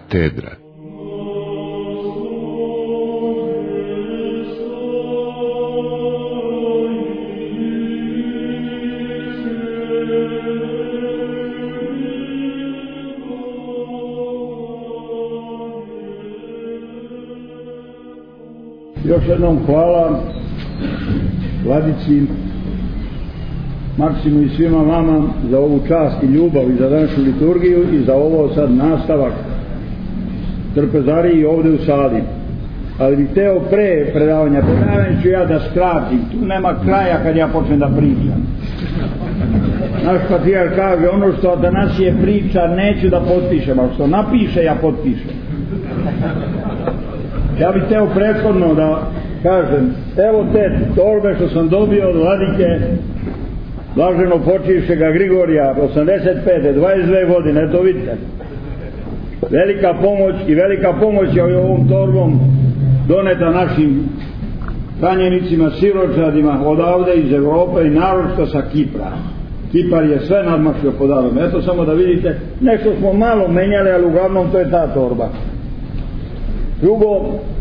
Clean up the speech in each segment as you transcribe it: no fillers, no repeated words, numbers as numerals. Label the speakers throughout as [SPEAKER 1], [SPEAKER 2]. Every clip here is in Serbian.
[SPEAKER 1] Katedra.
[SPEAKER 2] Još jednom hvala Vladici Maksimu i svima vama za ovu čast i ljubav i za današnju liturgiju i za ovo sad nastavak trpezariji ovdje u sali. Ali bih hteo pre predavanja ću ja da skratim, tu nema kraja kad ja počnem da pričam. Naš patrijarh kaže, ono što Atanasije priča neću da potpišem, ali što napiše ja potpišem. Ja bih hteo prethodno da kažem, evo te torbe što sam dobio od vladike blaženo počivšega Grigorija 85. 22 godine, eto vidite, velika pomoć i velika pomoć je ovom torbom doneta našim ranjenicima, siročadima odavde iz Evrope i naročito sa Kipra. Kipar je sve nadmašio podarom, eto samo da vidite, nešto smo malo menjali, ali uglavnom to je ta torba. Drugo,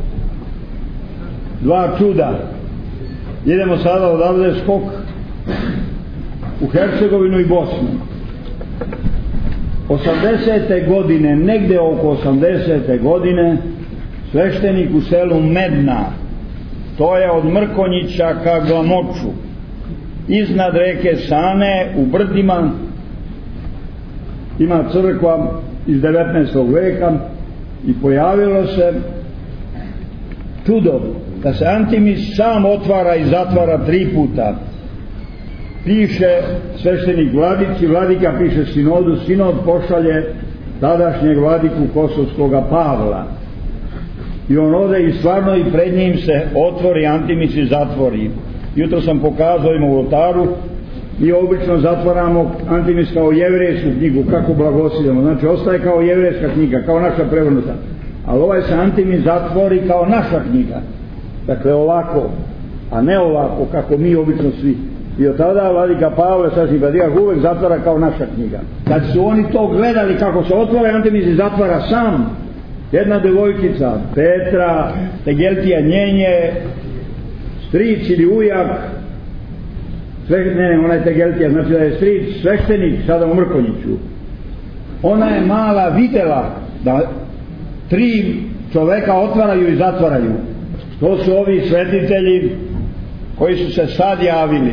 [SPEAKER 2] dva čuda. Idemo sada odavde skok u Hercegovinu i Bosnu. 80. godine, negde oko 80. godine, sveštenik u selu Medna, to je od Mrkonjića ka Glamoču, iznad reke Sane u brdima, ima crkva iz 19. veka i pojavilo se čudo da se Antimis sam otvara i zatvara 3 puta. Piše sveštenik vladici, vladika piše sinodu, sinod pošalje tadašnjeg vladiku Kosovskoga Pavla i on ode i stvarno i pred njim se otvori Antimis i zatvori. Jutro sam pokazao im u oltaru, mi obično zatvaramo Antimis kao jevrejsku knjigu, kako blagosiljamo, znači ostaje kao jevrejska knjiga, kao naša prevrnuta, ali ovaj se Antimis zatvori kao naša knjiga, dakle ovako, a ne ovako kako mi obično svi. I od tada vladika Pavle sasvim patrijarh uvek zatvara kao naša knjiga. Kad su oni to gledali kako se otvara Antimis i zatvara sam, jedna devojčica Petra Tegeltija njenje stric ili ujak, ona je Tegeltija, znači da je stric sveštenik sada u Mrkonjiću, ona je mala videla da 3 čoveka otvaraju i zatvaraju. To su ovi svetitelji koji su se sad javili.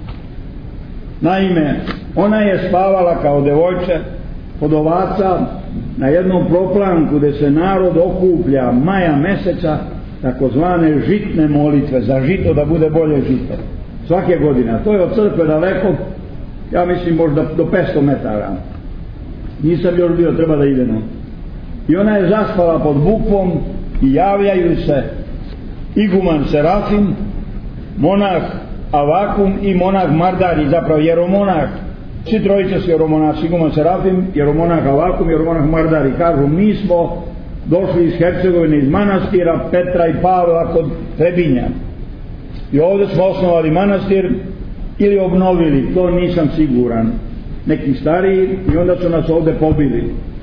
[SPEAKER 2] Naime, ona je spavala kao devojče kod ovaca na jednom proplanku gde se narod okuplja maja meseca, takozvane žitne molitve za žito da bude bolje žito svake godine, a to je od crkve daleko, ja mislim možda do 500 metara, nisam još bio, treba da idemo. I ona je zaspala pod bukvom i javljaju se iguman Serafim, monah Avakum i monah Mardari, zapravo jeromonah, svi trojice su jeromonasi, iguman Serafim, jeromonah Avakum, jeromonah Mardari, kažu mi smo došli iz Hercegovine, iz manastira Petra i Pavla kod Trebinja i ovdje smo osnovali manastir ili obnovili, to nisam siguran, neki stariji, i onda su nas ovdje pobili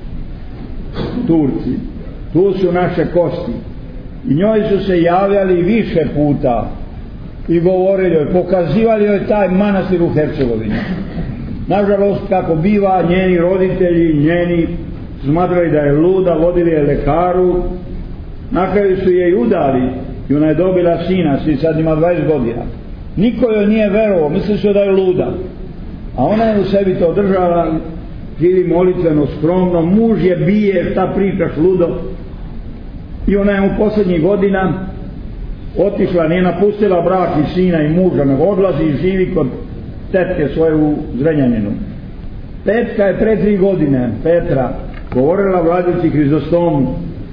[SPEAKER 2] Turci, tu su naše kosti. I njoj su se javljali više puta i govorili joj, pokazivali joj taj manastir u Hercegovini. Nažalost, kako biva, njeni roditelji, njeni smatrali da je luda, vodili je lekaru, na kraju su je udali i ona je dobila sina, sad ima 20 godina. Niko joj nije verovao, mislili su da je luda, a ona je u sebi to držala, živi molitveno, skromno, muž je bije, šta pričaš ludo, i ona je u posljednjih godina otišla, nije napustila brak i sina i muža, nego odlazi i živi kod tetke svoje u Zrenjaninu. Tetka je pre 3 godine, Petra, govorila vladici Hrizostomu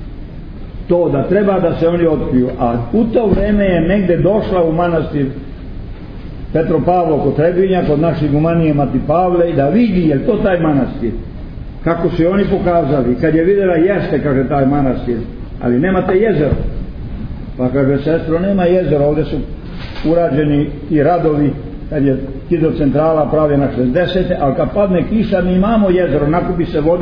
[SPEAKER 2] to da treba da se oni otkriju, a u to vreme je negde došla u manastir Petropavlo kod Trebinja, kod naših gumanije Mati Pavle, i da vidi je to taj manastir, kako su oni pokazali. Kad je vidjela, jeste, kaže, taj manastir, ali nemate jezero. Pa kaže, sestro, nema jezera, ovdje su urađeni i radovi, kad je hidrocentrala pravi na 60. ali kad padne kiša mi imamo jezero, nakupi se vode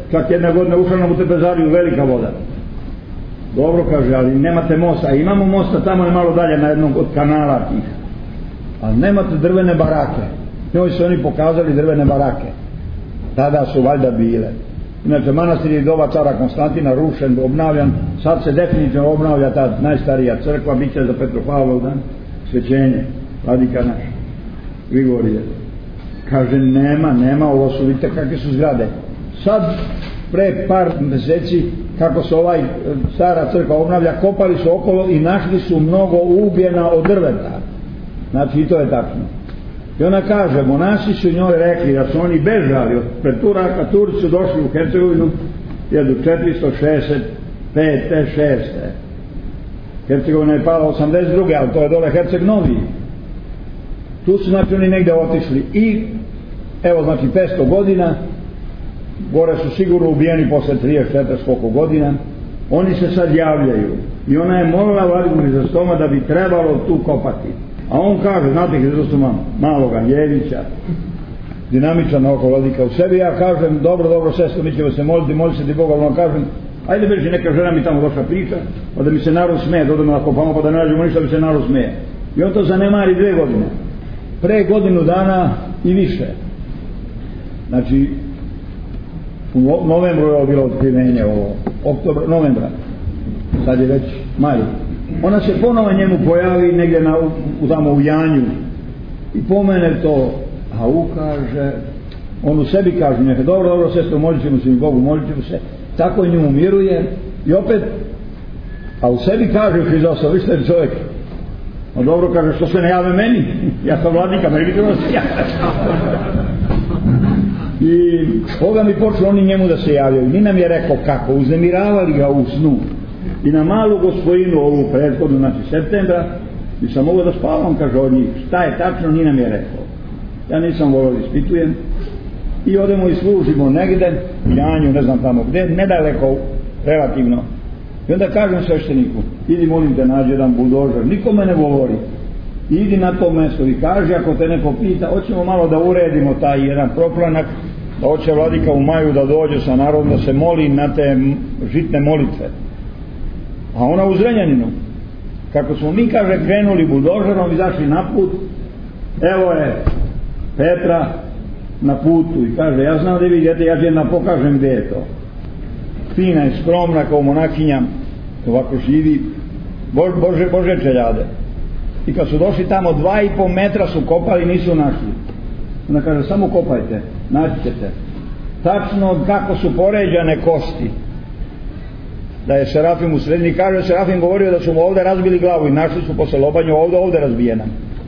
[SPEAKER 2] čak jedna godina ušla nam u Tepezariju velika voda. Dobro, kaže, ali nemate mosta. A imamo mosta, tamo je malo dalje na jednom od kanala tih. Ali nemate drvene barake. Njoj su oni pokazali drvene barake. Tada su valjda bile. Inače, manastir je doba cara Konstantina rušen, obnavljan. Sad se definitivno obnavlja ta najstarija crkva, bit će za Petropavlov dan svećenje, vladika naš Grigorije. Kaže, nema, ovo su, vidite kakve su zgrade. Sad, pre par meseci, kako se stara crkva obnavlja, kopali su okolo i našli su mnogo ugljena od drveta. Znači, i to je tačno. I ona kaže, monasi su njoj rekli da su oni bežali od pred Turaka, Turci su došli u Hercegovinu 1465. 6. Hercegovina je pala 82. ali to je dole Herceg Novi. Tu su znači oni negdje otišli i evo znači 500 godina, gore su sigurno ubijeni posle 34 koliko godina, oni se sad javljaju i ona je molila Vladiku Hrizostoma da bi trebalo tu kopati. A on kaže, znate Hrizostoma malog Anđeljića, dinamičan oko Vladika u sebi, ja kažem, dobro sestro, mi ćemo se moli se di Boga, ali on kažem, ajde beži, neka žena mi tamo došla priča, pa da mi se narod smeje, dodamo na kopamo, pa da ne nađemo ništa, da mi se narod smeje. I on to zanemari 2 godine. Pre godinu dana i više. Znači, u novembru je bilo otkrivenje ovo, novembra, sad je već maj. Ona se ponovo njemu pojavi negdje tamo u Janju i pomene to, a ukaže, on u sebi kaže, neka dobro, sestro, molit ćemo se mi Bogu, molit ćemo se, tako i njemu miruje i opet, a u sebi kaže Hrizostov, vi ste čovjek, no dobro, kaže, što se ne jave meni, ja sam vladnika, meni ćemo se javiti. I Boga mi počeo oni njemu da se javljaju, ni nam je rekao kako, uznemiravali ga u snu. I na malu gospodinu ovu prethodnu, znači septembra, i sam mogao da spavam, kaže od njih, šta je tačno, ni nam je rekao. Ja nisam volio da ispitujem. I odemo i služimo negde, Janju, ne znam tamo gde, nedaleko, relativno. I onda kažem svešteniku, idi molim te nađi jedan buldožer, nikome ne govori. Idi na to mjesto i kaže, ako te neko pita, hoćemo malo da uredimo taj jedan proplanak, da hoće vladika u maju da dođe sa narodom, da se moli na te žitne molitve. A ona u Zrenjaninu, kako smo mi, kaže, krenuli buldožerom, izašli na put, evo je Petra na putu i kaže, ja znam da vi idete, ja ću da pokažem gdje je to. Fina je, skromna kao monakinja, ovako živi, Bože čeljade. I kad su došli tamo 2,5 metra su kopali, nisu našli. Ona kaže, samo kopajte, naći ćete. Tačno kako su poređane kosti. Da je Serafim u sredini, kaže, Serafim govorio da su mu ovdje razbili glavu i našli su posle lobanju ovdje razbijena.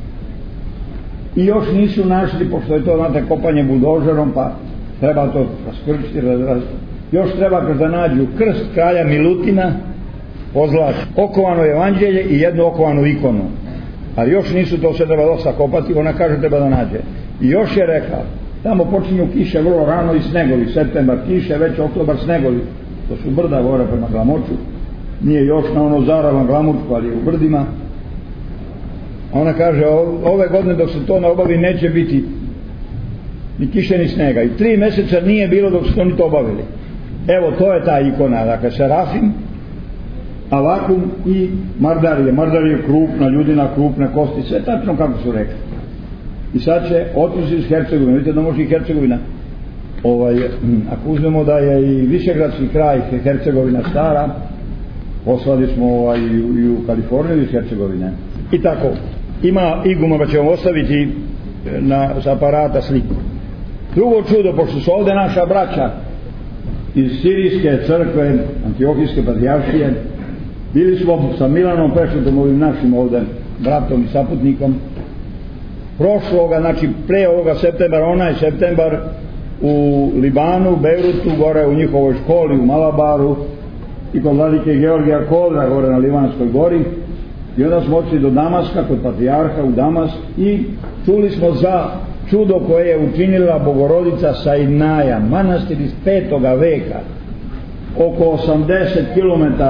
[SPEAKER 2] I još nisu našli, pošto je to, znate, kopanje buldožerom, pa treba to raskrčiti, još treba da nađu krst kralja Milutina, pozlat okovano evanđelje i jednu okovanu ikonu. Ali još nisu to sve treba dosta kopati, ona kaže treba da nađe. I još je rekla, tamo počinju kiše vrlo rano i snegovi, septembar kiše, već oktobar snegovi. To su brda gore prema Glamoču, nije još na ono zaravan Glamočku, ali je u brdima. A ona kaže, ove godine dok se to ne obavi neće biti ni kiše ni snega. I 3 mjeseca nije bilo dok su oni to obavili. Evo, to je ta ikona, dakle Serafim, Avakum i Mardarije. Mardarije je krupna, ljudina krupne kosti, sve tačno kako su rekli. I sad će otići iz Hercegovine, vidite da može i Hercegovina. Ako uzmemo da je i Višegradski kraj Hercegovina stara, poslali smo i u Kaliforniju iz Hercegovine. I tako, ima iguma, pa ćemo ostaviti s aparata sliku. Drugo čudo, pošto su ovdje naša braća iz Sirijske crkve, Antiohijske patrijaršije, bili smo sa Milanom Pešutom, ovim našim ovdje bratom i saputnikom, prošloga, znači pre ovoga septembra, onaj septembar u Libanu, Beirutu, gore u njihovoj školi u Malabaru i kod vladike Georgija Kodra gore na Livanskoj gori. I onda smo otišli do Damaska, kod patrijarha u Damask i čuli smo za čudo koje je učinila Bogorodica Sainaja, manastir iz 5. veka, oko 80 km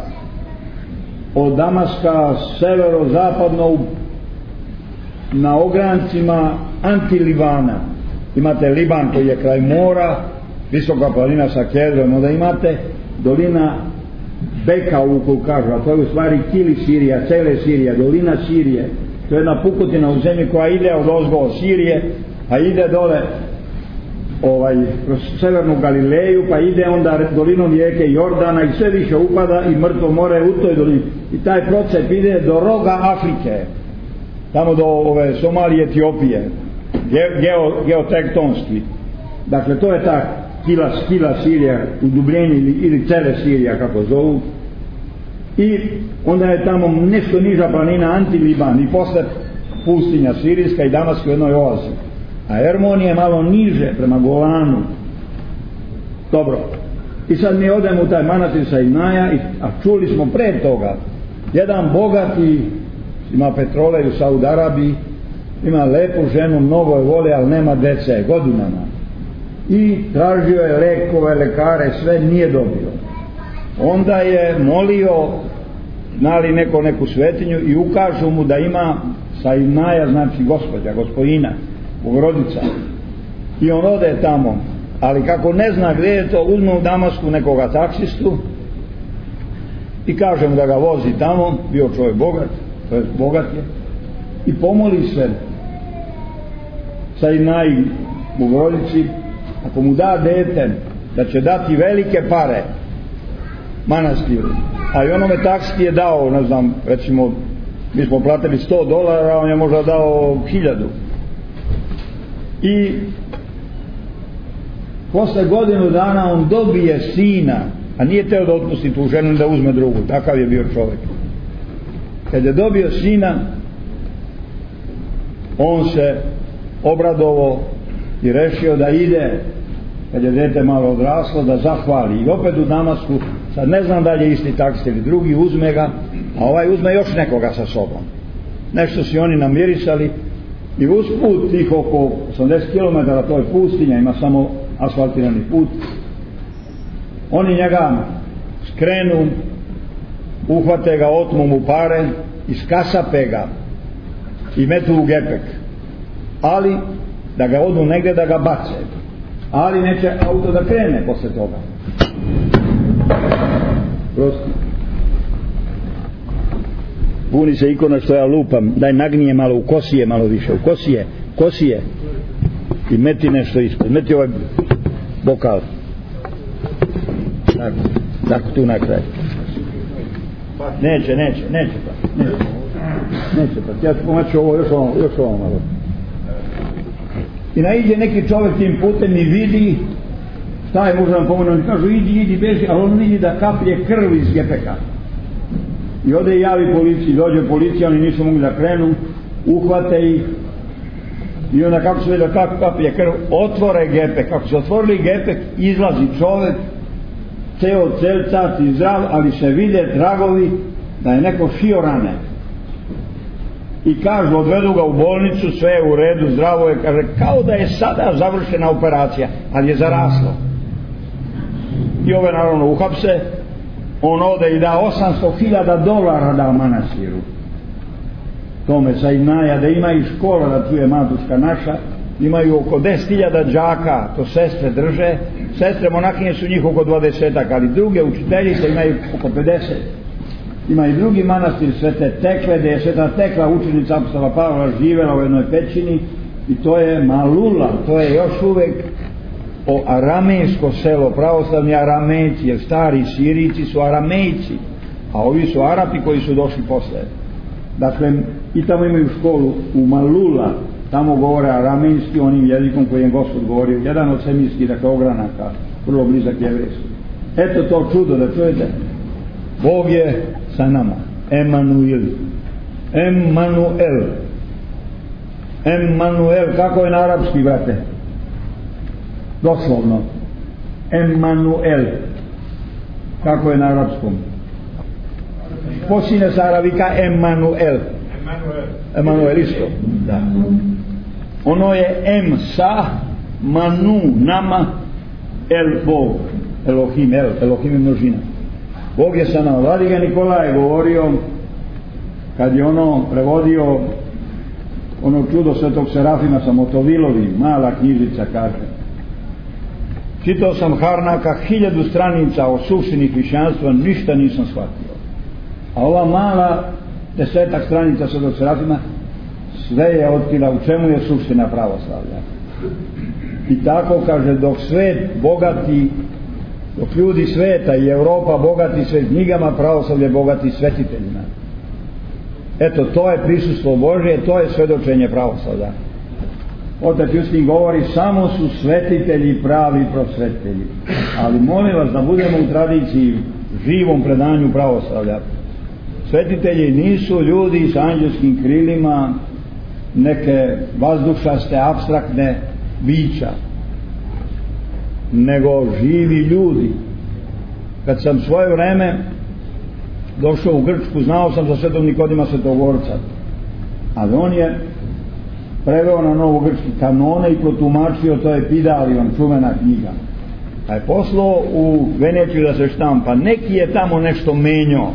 [SPEAKER 2] od Damaska, severo-zapadno na ograncima Antilibana. Imate Liban koji je kraj mora visoka planina sa Kedrom, onda imate dolina Beka koju kažu, a to je u stvari Kili Sirija, cele Sirija, dolina Sirije. To je jedna pukotina u zemlji koja ide od ozgo od Sirije, a ide dole kroz severnu Galileju, pa ide onda dolinom rijeke Jordana i sve više upada i Mrtvo more u toj dolini. I taj procep ide do roga Afrike, tamo do Somalije, Etiopije, geotektonski. Dakle, to je ta Kila Sirija, udubljenje ili cele Sirija, kako zovu. I onda je tamo nešto niža planina Antiliban i posle pustinja Sirijska i Damask u jednoj oazi. A Ermon je malo niže prema Golanu. Dobro. I sad mi odemo u taj manastir Sainaja, a čuli smo pre toga, jedan bogati, ima petrole u Saud Arabiji, ima lepu ženu, mnogo je voli, ali nema dece godinama. I tražio je lekove, lekare, sve nije dobio. Onda je molio, znali neku svetinju i ukažu mu da ima Sainaja, znači gospođa, gospodina, Bogorodica. I on ode tamo, ali kako ne zna gdje je to, uzme u Damasku nekoga taksistu i kaže mu da ga vozi tamo, bio čovjek bogat je, i pomoli se Sainaji, Bogorodici, ako mu da dete, da će dati velike pare manastiru. A i onome taksi je dao, ne znam, recimo, mi smo platili $100, on je možda dao 1000. I posle godinu dana on dobije sina, a nije teo da otpusti tu ženu da uzme drugu, takav je bio čovjek. Kad je dobio sina, on se obradovao i rešio da ide, kad je dete malo odraslo, da zahvali. I opet u Damasku, sad ne znam da li je isti taksi ili drugi, uzme ga, a ovaj uzme još nekoga sa sobom. Nešto si oni namirisali i usput tih oko 80 km, to je pustinja, ima samo asfaltirani put, oni njega skrenu, uhvate ga, otmu mu pare, iskasape ga i metu u gepek, ali da ga odu negdje da ga bace, ali neće auto da krene posle toga. Prosti. Buni se ikona što ja lupam, daj nagnije malo, u kosije malo više, u kosije i meti nešto ispod, meti ovaj bokal, tako tu na kraj. Neće pa ja ću pomaći ovo još ovo malo. I naiđe neki čovjek tim putem i vidi šta je, možda vam pomenuti, kažu idi beži, ali on vidi da kaplje krv iz gepeka. I ode i javi policiji, dođe policija, oni nisu mogli da krenu, uhvate ih i onda kako se vidi da kaplje krv, otvore gepek. Kako se otvorili gepek, izlazi čovjek, ceo celcat i zdrav, ali se vide tragovi da je neko šio rane. I kažu, odvedu ga u bolnicu, sve je u redu, zdravo je, kaže, kao da je sada završena operacija, ali je zaraslo. I ove naravno uhapse, on ode i da $800,000 da manastiru tome Sainaja, da ima i škola, da tu je matuška naša, imaju oko 10.000 đaka, to sestre drže, sestre monahinje su njih oko 20, ali druge učiteljice imaju oko 50. Ima i drugi manastir Svete Tekle, gdje je Sveta Tekla, učenica apostola Pavla, živela u jednoj pećini, i to je Malula, to je još uvijek aramejsko selo, pravoslavni Aramejci, jer stari Sirijci su Aramejci, a ovi su Arapi koji su došli posle. Dakle, i tamo imaju školu u Malula, tamo govore aramejski, onim jezikom koji je Gospod govorio, jedan od semirskih, dakle, ogranaka, vrlo blizak jevrejskom. Eto to čudo, da čujete, Bog je sa nama, Emanuel, kako je na arapski, brate? Doslovno, Emanuel, kako je na arapskom? Počinje sa aravika Emanuel isto, da. Ono je em sa manu, nama, el Bog, Elohim je množina. Bog je sa nama. Vladika Nikola je govorio, kad je prevodio ono čudo Svetog Serafima sa Motovilovim, mala knjižica, kaže, čitao sam Harnaka 1000 stranica o suštini hrišćanstva, ništa nisam shvatio. A ova mala 10 stranica sa doktoratima sve je otkrila u čemu je suština pravoslavlja. I tako kaže, dok svet bogati, dok ljudi sveta i Europa bogati sve knjigama, pravoslavlje bogati svetiteljima. Eto, to je prisustvo Božje, to je svedočenje pravoslavlja. Otac Justin govori, samo su svetitelji pravi prosvetitelji. Ali molim vas da budemo u tradiciji, živom predanju pravoslavlja. Svetitelji nisu ljudi sa anđelskim krilima, neke vazdušaste, apstraktne bića, nego živi ljudi. Kad sam svoje vreme došao u Grčku, znao sam za svetog Nikodima Svetogorca, ali on je preveo na novogrčki kanone i protumačio, to je Epidalion, čuvena knjiga, pa je poslao u Veneciju da se štampa. Neki je tamo nešto menjao,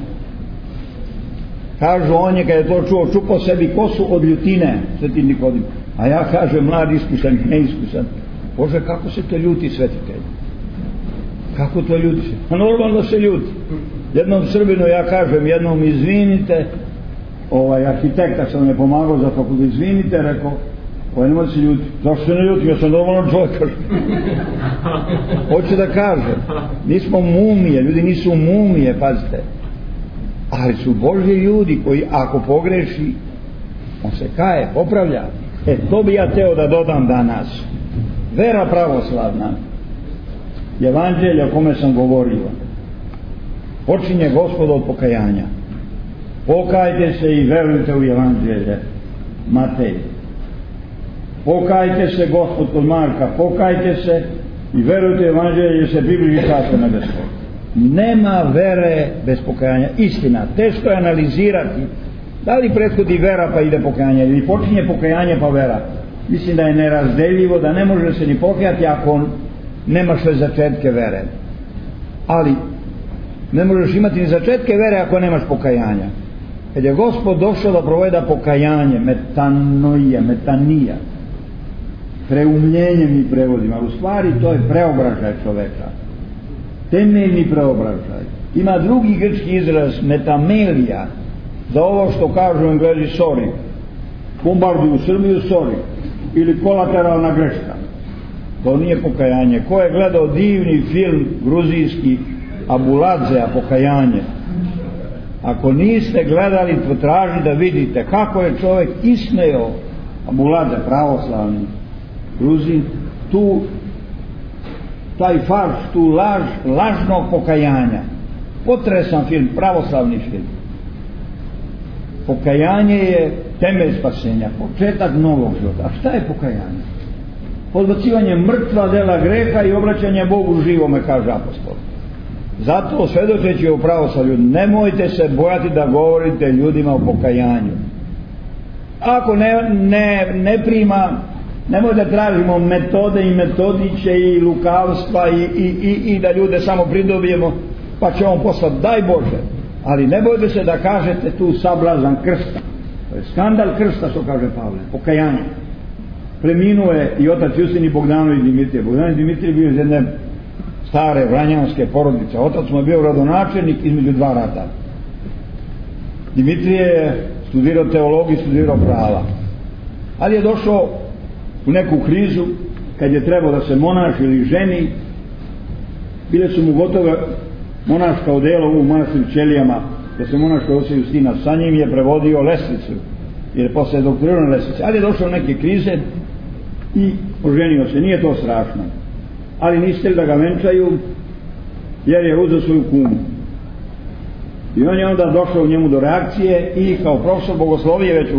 [SPEAKER 2] kažu, on je kad je to čuo, čupao sebi kosu od ljutine, sveti Nikodim. A ja kažem, mlad, iskusan, neiskusan, Bože, kako se to ljuti svetitelj? Kako to ljuti? A normalno se ljuti. Jednom Srbinu ja kažem, jednom izvinite, arhitekta sam me pomagao za fakultet, izvinite, rekao, nemoj se ljuti. Zašto se ne ljuti? Ja sam normalno čovjek. Hoću da kažem, nismo mumije, ljudi nisu mumije, pazite, ali su Božji ljudi koji ako pogreši, on se kaje, popravlja. To bi ja teo da dodam danas. Vera pravoslavna, evanđelje o kome sam govorio, počinje Gospod od pokajanja. Pokajte se i verujte u evanđelje, Matej. Pokajte se, Gospod, kod Marka, pokajte se i verujte u evanđelje, jer se približi Carstvo nebesko. Nema vere bez pokajanja. Istina, teško je analizirati da li prethodi vera pa ide pokajanje, ili počinje pokajanje pa vera. Mislim da je nerazdeljivo, da ne može se ni pokajati ako nemaš sve začetke vere. Ali ne možeš imati ni začetke vere ako nemaš pokajanja. Kad je Gospod došao da proveda pokajanje, metanoija, metanija, preumljenje mi prevodimo, ali u stvari to je preobražaj čoveka, temeljni preobražaj. Ima drugi grčki izraz, metamelija, za ovo što kažu Englezi sorry, bombarduju Srbiju sorry, ili kolateralna greška. To nije pokajanje. Ko je gledao divni film gruzijski Abuladzea, pokajanje, ako niste gledali, potraži da vidite kako je čovjek ismejao Abuladze, pravoslavni Gruzin, tu taj farš, tu lažnog pokajanja. Potresan film, pravoslavni film. Pokajanje je temelj spasenja, početak novog života. A šta je pokajanje? Odbacivanje mrtva dela greha i obraćanje Bogu živome, kaže apostol. Zato svedočeći o pravoslavlju, nemojte se bojati da govorite ljudima o pokajanju. Ako ne prima, nemojte da tražimo metode i metodiće i lukavstva i da ljude samo pridobijemo pa će on poslati, daj Bože. Ali ne bojte se da kažete tu sablazan krsta. To je skandal krsta, što kaže Pavle, pokajanje. Preminuo je i otac Justin i Bogdanović Dimitrije. Bogdanović Dimitrije bio iz jedne stare vranjanske porodice. Otac mu je bio gradonačelnik između dva rata. Dimitrije je studirao teologiju, studirao prava. Ali je došao u neku krizu kad je trebao da se monaš ili ženi. Bile su mu gotove monaška odela u manastiru Ćelijama, da se monaška oca Justina. Sa njim je prevodio Lesnicu, jer je posle doktorirao na Lesnici. Ali je došao neke krize i oženio se. Nije to strašno. Ali niste da ga venčaju, jer je uzeo svoju kumu. I on je onda došao u njemu do reakcije i kao profesor bogoslovije već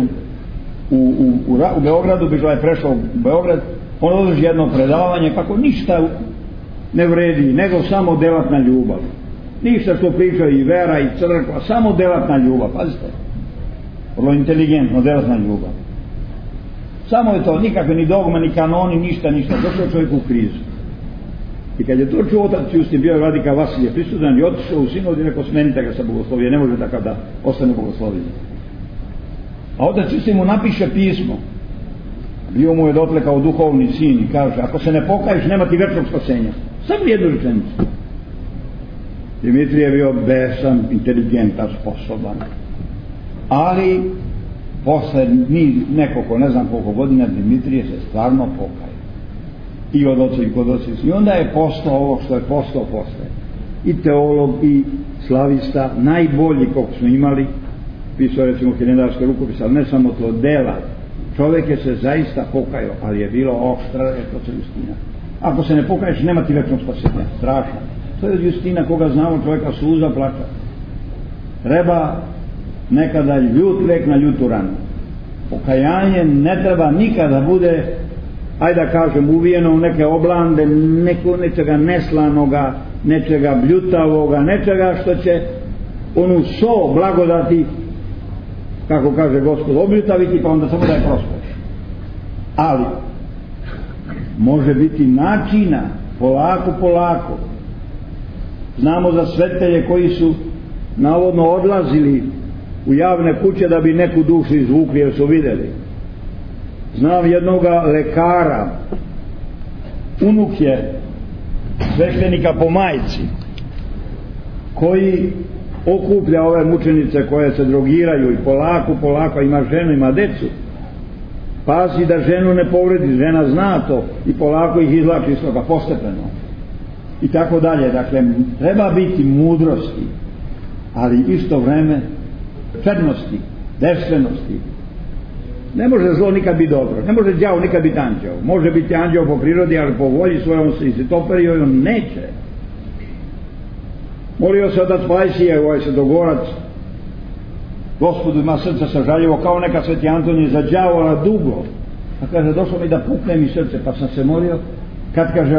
[SPEAKER 2] u Beogradu, Bižla je prešao u Beograd, on održi jedno predavanje kako ništa ne vredi, nego samo delatna ljubav. Ništa što pričaju i vera i crkva, samo delatna ljubav, pazite. Vrlo inteligentno, delatna ljubav. Samo je to, nikakve ni dogma, ni kanoni, ništa. Došao čovjek u krizu. I kad je to čuo otac Justin, bio je vladika Vasilije prisutan i otišao u sinod i rekao, smenite ga sa bogoslovije, ne može takav da ostane bogoslovije. A otac Justin mu napiše pismo. Bio mu je dotle kao duhovni sin i kaže, ako se ne pokaješ, nema ti večnog spasenja. Samo jednu rečenicu. Dimitrije je bio besan, inteligentan, sposoban. Ali posle nekoliko, ne znam koliko godina, Dimitrije se stvarno pokaje. I od oca i kod oca. I onda je postao ovo što je postao posle. I teolog, i slavista, najbolji koliko smo imali, pisao recimo hiljadaške rukopise, ali ne samo to, dela. Čovjek je se zaista pokajao, ali je bilo oštra, je to se Justina. Ako se ne pokaješ, nema ti večnog spasenja. Strašno. To je od Justina, koga znamo, čovjeka suza plaća. Treba nekada ljut lek na ljutu ranu. Pokajanje ne treba nikada bude, ajde da kažem, uvijeno u neke oblande, nečega neslanoga, nečega bljutavoga, nečega što će onu so blagodati, kako kaže Gospod, obljutaviti, pa onda samo da je prospeš. Ali može biti načina, polako. Znamo za svetelje koji su navodno odlazili u javne kuće da bi neku dušu izvukli jer su vidjeli. Znam jednoga lekara, unuk je sveštenika po majci, koji okuplja ove mučenice koje se drogiraju i polako ima ženu, ima decu, pazi da ženu ne povredi, žena zna to i polako ih izlači iz toga postepeno i tako dalje. Dakle, treba biti mudrosti, ali isto vreme čednosti, devstvenosti. Ne može zlo nikad biti dobro, ne može đavo nikad biti anđeo. Može biti anđeo po prirodi, ali po volji svojom se izitoperio i on neće. Molio se otac Pajsije, ovaj Svetogorac, Gospodu ima srce sažaljivo, kao neka Sveti Antonije za đavola dugo. Pa kaže, došlo mi da pukne mi srce, pa sam se molio, kad kaže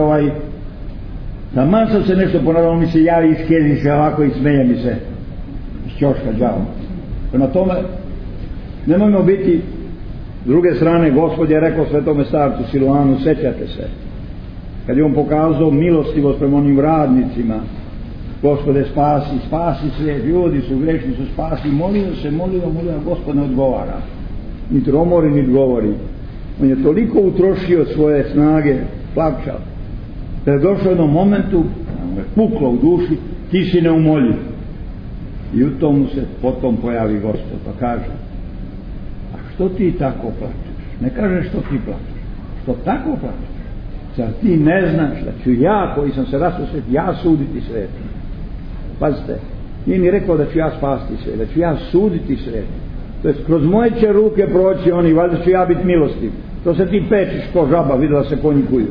[SPEAKER 2] taman sam se nešto ponavljao, on mi se javi iz keljice ovako i smeje mi se iz ćoška đavo. Prema tome, nemojmo biti. S druge strane, Gospod je rekao svetome starcu Siluanu, sećate se, kad je on pokazao milostivost prema onim radnicima, Gospode spasi svijet, ljudi su grešni, su spasi, molio, Gospod ne odgovara, niti romori, niti govori. On je toliko utrošio svoje snage, plačao, da je došao jednom momentu, mu je puklo u duši, ti si neumoljiv. I u tomu se potom pojavi Gospod, pa kaže, a što ti tako plačeš? Ne kaže što ti plačeš, što tako plačeš? Zar ti ne znaš da ću ja, koji sam se rastao svijet, ja suditi svijet? Pazite, nije mi rekao da ću ja spasti svijet, da ću ja suditi svijet. To je kroz moje će ruke proći oni, valjda ću ja biti milostiv. To se ti pečiš ko žaba, vidjela se konjikuju.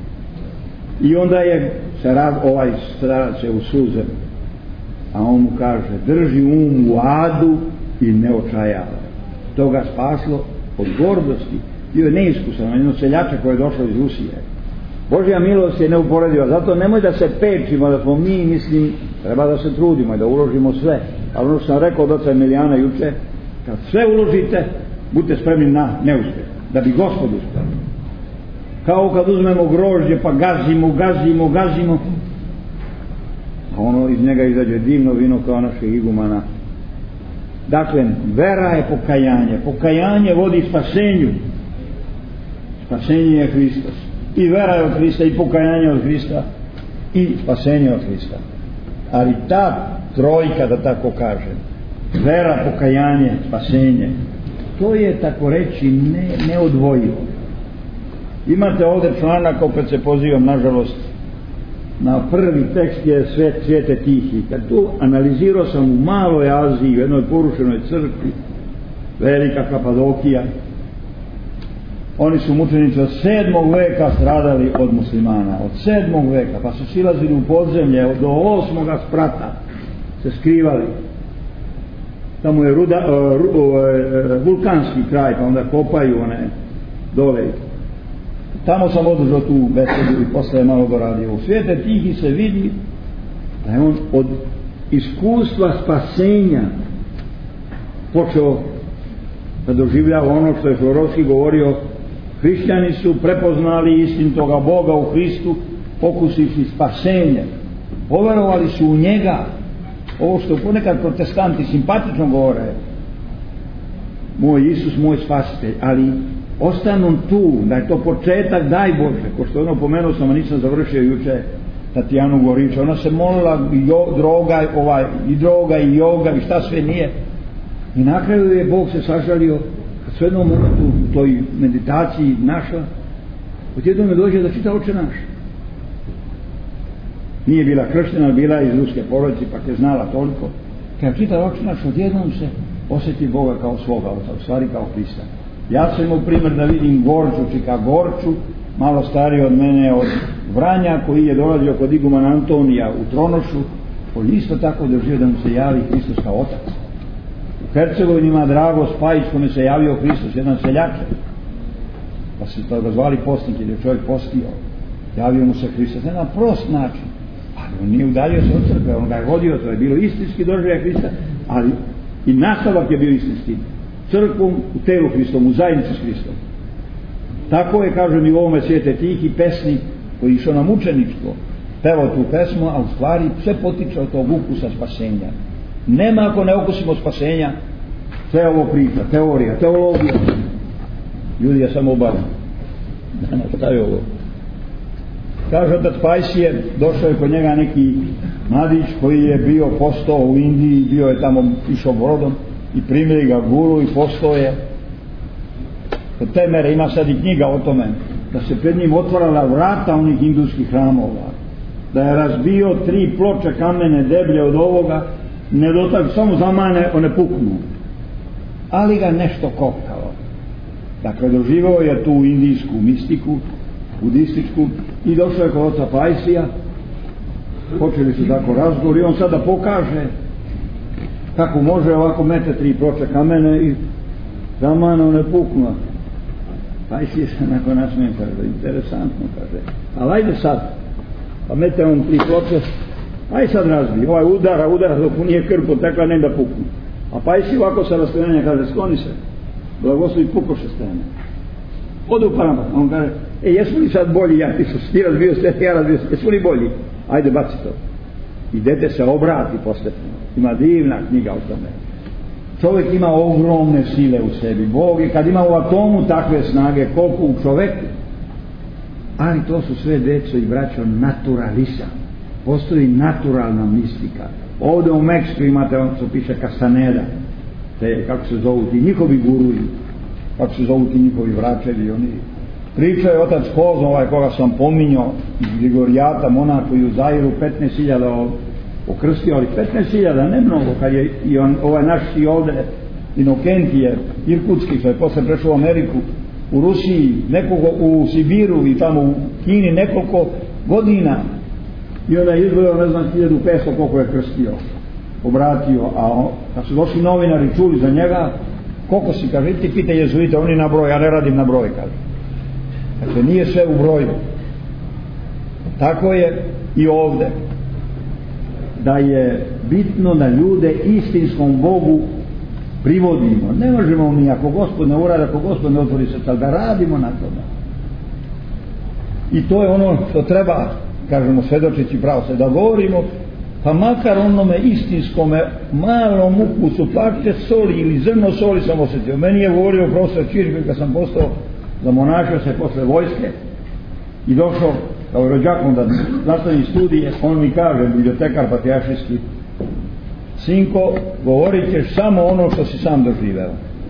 [SPEAKER 2] I onda je ovaj starac je u suze, a on mu kaže, drži um u adu i ne očajava. To ga spaslo od gordosti. Bio je neiskusan, jedno seljače koje je došlo iz Rusije. Božja milost je neuporediva, zato nemoj da se pečimo, da smo mi, mislim, treba da se trudimo i da uložimo sve. Ali ono što sam rekao od oca Emilijana juče, kad sve uložite, budite spremni na neuspjeh, da bi Gospod uspio. Kao kad uzmemo grožđe pa gazimo, a ono iz njega izađe divno vino kao našeg igumana. Dakle, vera je pokajanje vodi spasenju. Spasenje je Hristos. I vera je od Hrista, i pokajanje od Hrista, i spasenje od Hrista. Ali ta trojka, da tako kažem, vera, pokajanje, spasenje, to je, tako reći, neodvojivo. Imate ovdje članak, opet se pozivam, nažalost, na prvi tekst je Svijete tihi. Kad tu analizirao sam u Maloj Aziji, u jednoj porušenoj crkvi, velika Kapadokija, oni su mučenici od 7. veka stradali od muslimana, od 7. veka, pa su silazili u podzemlje, do 8. sprata se skrivali. Tamo je vulkanski kraj, pa onda kopaju one dole. Tamo sam održao tu besedu i posle je malo doradio. U Svijete tihi se vidi da je on od iskustva spasenja počeo da doživljava ono što je Florovski govorio. Hrišćani su prepoznali istinitoga Boga u Hristu, pokusivši spasenje, poverovali su u njega. Ovo što ponekad protestanti simpatično govore, moj Isus, moj spasitelj, ali ostanu tu, da je to početak, daj Bože, ko što ono pomenuo sam, a nisam završio juče, Tatjanu Goriča, ona se molila i droga i joga i šta sve nije. I na kraju je Bog se sažalio, kad su jednom momentu u toj meditaciji našla, odjednom me dođe da čita Oče naš. Nije bila krštena, bila je iz ruske porodice, pa je znala toliko. Kad čita Oče naš, odjednom se osjeti Boga kao svoga Oca, u stvari kao Hrista. Ja sam imao primjer da vidim Čika Gorču, malo stariji od mene, od Vranja, koji je dolazio kod igumana Antonija u Tronošu, on isto tako doživio da mu se javi Hristos kao Otac. U Hercegovini ima Drago Spajić, kome se javio Hristos, jedan seljačar, pa se to zvali postnik, jer je čovjek postio, javio mu se Hristos na jedan prost način, ali on nije udaljio se od crkve, on ga je vodio, to je bilo istinski doživljaj Hrista, ali i nastavak je bio istinski, crkvom u telu Hristom, u zajednici s Hristom. Tako je, kažem, i u ovome Svijete Tihi pesnik koji išao na mučeništvo, pevao tu pesmu, a u stvari sve potiče od tog ukusa spasenja. Nema ako ne okusimo spasenja, sve ovo priča, teorija, teologija. Ljudi, ja samo obavim. Šta je ovo? Kaže otac Pajsije, došao je kod njega neki mladić koji je bio postao u Indiji, bio je tamo, išao brodom i primili ga guru i postao je. Od te mere ima sad i knjiga o tome, da se pred njim otvarala vrata onih indijskih hramova, da je razbio 3 ploče kamene deblje od ovoga, ne dotak, samo zamane, one puknu. Ali ga nešto kopkalo. Dakle, doživao je tu indijsku mistiku, budističku, i došao je kod oca Pajsija, počeli su tako razgovor i on sada pokaže kako može ovako mete 3 ploče kamene i zamane, one puknu. Pajsije se nakon nasmijem, kaže, interesantno, kaže, ali ajde sad, pa mete on 3 ploče, aj sad razbi, ovaj udara dok mu nije krv potekla, ne da puknu. A Pajsije ovako sa rastojenja kaže, skloni se, blagoslovi pukoše stene. Odu parama, a on kaže, jesmo li sad bolji, ti razbio sve, ja razbio sve, jesmo li bolji? Ajde, baci to. I dete se obrati postepeno. Ima divna knjiga o tome. Čovjek ima ogromne sile u sebi. Bog je, kad ima u atomu takve snage, koliko u čovjeku. Ali to su sve, deco i braćo, naturalizam. Postoji naturalna mistika. Ovdje u Meksiku imate ono što piše Castaneda, te, kako se zovu ti njihovi guruji, kako se zovu ti njihovi vraćevi, oni pričaju otac Kozmo, ovaj koga sam pominjao, iz Grigorijata, monah koji u Zairu 15.000 okrstio, ali 15.000, ne mnogo, kad je i on, ovaj naš i ovdje Inokentije, Irkutski, što je posle prešao u Ameriku, u Rusiji, nekoliko u Sibiru i tamo u Kini nekoliko godina, i onda je izgledao, ne znam, 1500 koliko je krstio, obratio, a kad su došli novinari, čuli za njega, koliko si, kaže, ti pita jezuite, oni na broj, ja ne radim na broj, kaže. Dakle, nije sve u broju. Tako je i ovdje, da je bitno da ljude istinskom Bogu privodimo. Ne možemo mi, ako Gospod ne uradi, ako Gospod ne otvori srca, da radimo na tome. I to je ono što treba, kažemo, svedočeći pravo se, da govorimo, pa makar onome istinskome malom ukusu parče soli ili zrno soli sam osjetio. Meni je govorio profesor Čirković kad sam postao za monaša se posle vojske i došao kao rođakom da nastavim studije, on mi kaže, bibliotekar patrijaršijski, sinko, govorit ćeš samo ono što si sam doživeo.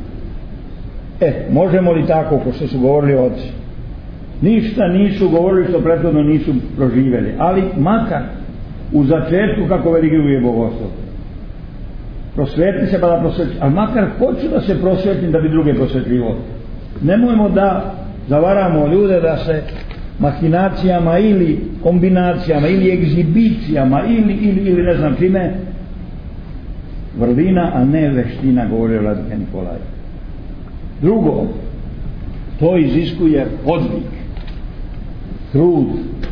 [SPEAKER 2] Možemo li tako, ko što su govorili oci? Ništa nisu govorili što prethodno nisu proživjeli, ali makar u začetku, kako religuje bogoslov, prosvetli se pa da prosvetli, ali makar hoću da se prosvetlim da bi druge prosvetljivo. Nemojmo da zavaramo ljude da se mahinacijama ili kombinacijama ili egzibicijama ili ne znam čime vrlina, a ne veština, govorio vladika Nikolaj. Drugo, to iziskuje podvig, trud.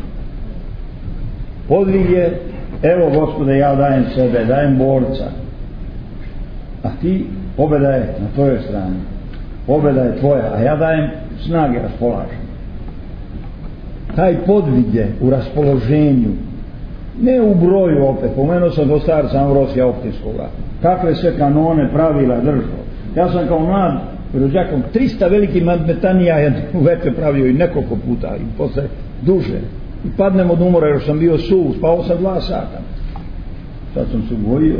[SPEAKER 2] Podvig je, evo Gospode, ja dajem sebe, dajem borca, a ti, pobjeda je na tvojoj strani, pobjeda je tvoja, a ja dajem snage, raspolažem. Taj podvig je u raspoloženju, ne u broju opet. Pomenuo sam do starca Ambrosija Optinskoga, kakve sve kanone, pravila držao. Ja sam kao mlad rođakom 300 velikih metanija je uveče pravio i nekoliko puta i posle duže. i padnem od umora jer sam bio suv, spao sam 2 sata. Sad sam se ugojio,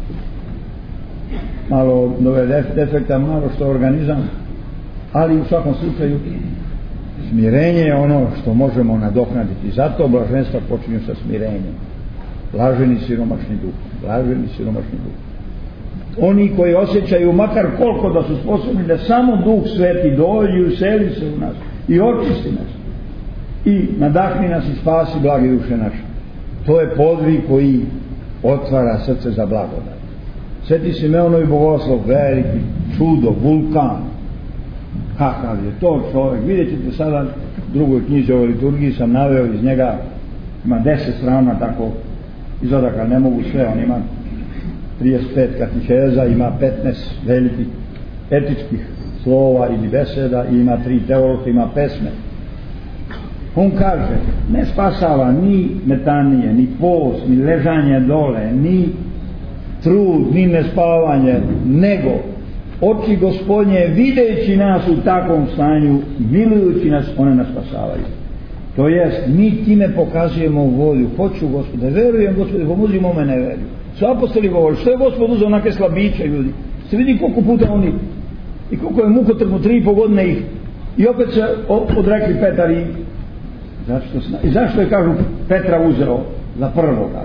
[SPEAKER 2] malo nove defekta, malo što organizam, ali u svakom slučaju smirenje je ono što možemo nadoknaditi. Zato blaženstva počinju sa smirenjem. Blaženi siromašni duh, blaženi siromašni duh. Oni koji osjećaju makar koliko da su sposobni da samo Duh Sveti dođe i useli se u nas i očisti nas i nadahni nas i spasi blage duše naše. To je podvig koji otvara srce za blagodat. Sveti Simeonov Bogoslov, veliki čudo, vulkan, kakav je to čovjek. Vidjet ćete sada u drugoj knjizi o liturgiji sam naveo iz njega, ima 10 strana tako izvadak, ali ne mogu sve, on ima 35 kateheza, ima 15 velikih etičkih slova ili beseda, i ima 3 teološke, ima pesme. On kaže, ne spasava ni metanije, ni post, ni ležanje dole, ni trud, ni nespavanje, nego oči Gospodnje videći nas u takvom stanju, milujući nas, one nas spasavaju. To jest, mi time pokazujemo volju. Hoću Gospode, verujem Gospode, pomozi mome ne veruju. Su apostoli govori, što je Gospod uzeo onake slabiće ljudi? Se vidi koliko puta oni i koliko je mukotrpno, 3,5 godine ih, i opet se odrekli Petar i zašto je, kažu, Petra uzeo za prvoga?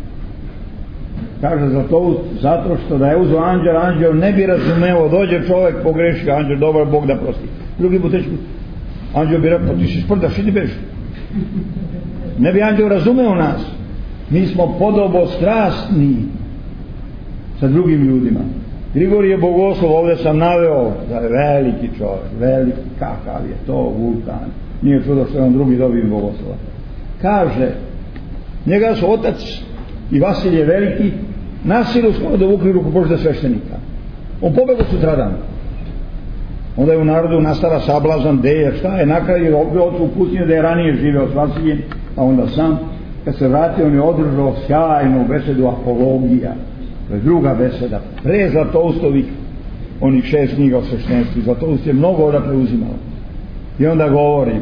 [SPEAKER 2] Kaže zato što da je uzeo anđel ne bi razumeo, dođe čovjek pogreši, anđel dobar, Bog da prosti. Drugi put teći, anđel bi rekao, ti si sprdaš, idi beži. Ne bi anđel razumeo nas. Mi smo podobo strastni sa drugim ljudima. Grigorije Bogoslov, ovdje sam naveo da je veliki čovjek, veliki, kakav je to vulkan. Nije čudo što je on drugi dobio Bogoslova. Kaže, njega su otac i Vasilije Veliki na silu skoro dovukli ruku Božda sveštenika. On pobegao sutradan. Onda je u narodu nastala sablazan, deje, šta je, na kraju otišao u pustinju da je ranije živeo s Vasilijem, a onda sam, kad se vratio, on je održao sjajnu besedu Apologija. To je druga beseda, pre Zlatoustovih, onih 6 knjiga o sveštenstvu. Zlatoust je mnogo odatle uzimao. I onda govorim,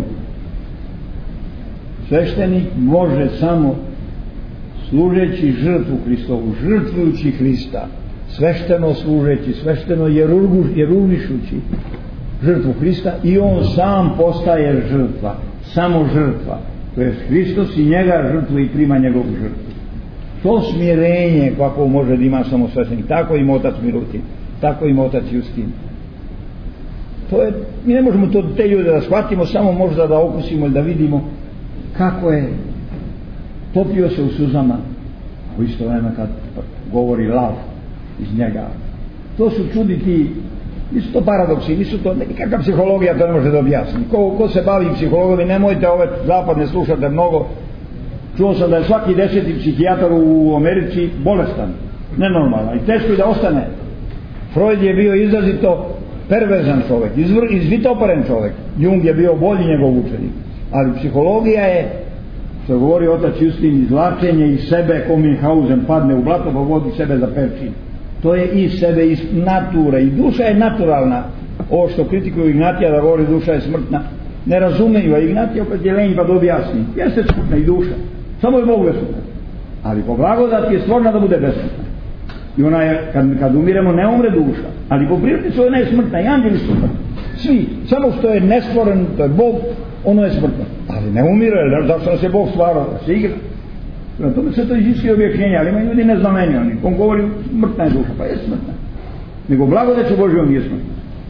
[SPEAKER 2] sveštenik može samo služeći žrtvu Hristovu, žrtvujući Hrista, svešteno služeći, svešteno jerurgišući žrtvu Hrista, i on sam postaje žrtva, samo žrtva. To je Hristos i njega žrtvu i prima njegovu žrtvu. To smirenje kako može da ima samo sveštenik, tako im otac Milutin, tako im otac Justin. To je, mi ne možemo to te ljude da shvatimo, samo možda da okusimo ili da vidimo kako je topio se u suzama, a u isto vreme kad govori lav iz njega. To su čudi ti, nisu to paradoksi, nisu to nikakva psihologija, to ne može da objasni. Ko se bavi psihologom, nemojte ove zapadne slušate mnogo. Čuo sam da je svaki 10. psihijatar u Americi bolestan, nenormalan i teško je da ostane. Freud je bio izrazito perverzan čovjek, izvitoporen čovjek. Jung je bio bolji njegov učenik. Ali psihologija je, što govori otac Justin, izvlačenje iz sebe, ko Minhausen padne u blato pa vodi sebe za perčin. To je iz sebe, iz nature, i duša je naturalna. Ovo što kritikuju Ignatija da govori duša je smrtna, ne razumeju, a Ignatija opet je lenj pa da objasni. Jeste smrtna i duša, samo je Bog besmrtna, ali po blagodati je stvorena da bude besmrtna. I ona je, kad umiremo, ne umre duša, ali po prirodi svoj ona je smrtna, i anđeli su smrtni, svi, samo što je nestvoren, to je Bog, ono je smrtno, ali ne umire. Zašto nas je Bog stvarao? Da se igra. Na tome sve to iziskuje objašnjenja, ali ima ljudi neznameni oni. On govori smrtna je duša, pa je smrtna. Nego blagodaću Božjom je smrtna.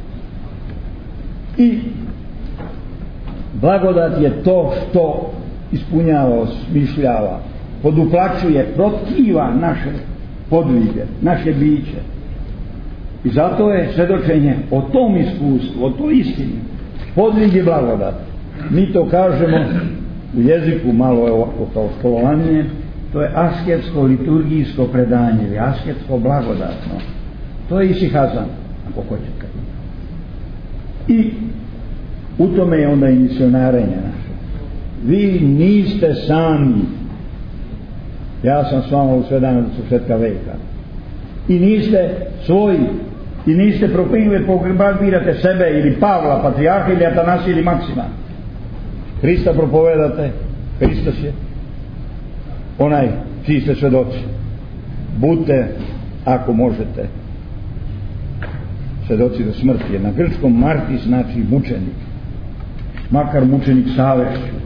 [SPEAKER 2] I blagodat je to što ispunjava, osmišljava, poduplačuje, protkiva naše podvige, naše biće. I zato je svedočenje o tom iskustvu, o toj istini. Podvig je blagodat. Mi to kažemo u jeziku, malo je ovako kao školovanje, to je asketsko liturgijsko predanje ili asketsko blagodatno. To je isihazan, ako hoćete. I u tome je onda i misionarenje naše. Vi niste sami. Ja sam s vama u sve dane do svršetka veka. I niste svoji. I niste propinili, birate sebe ili Pavla, patrijarha, ili Atanasija ili Maksima. Hrista propovedate, Hrista Hristos je onaj čiji ste svedoci. Budite, ako možete, svedoci do smrti. Jer na grčkom martis znači mučenik, makar mučenik savešću.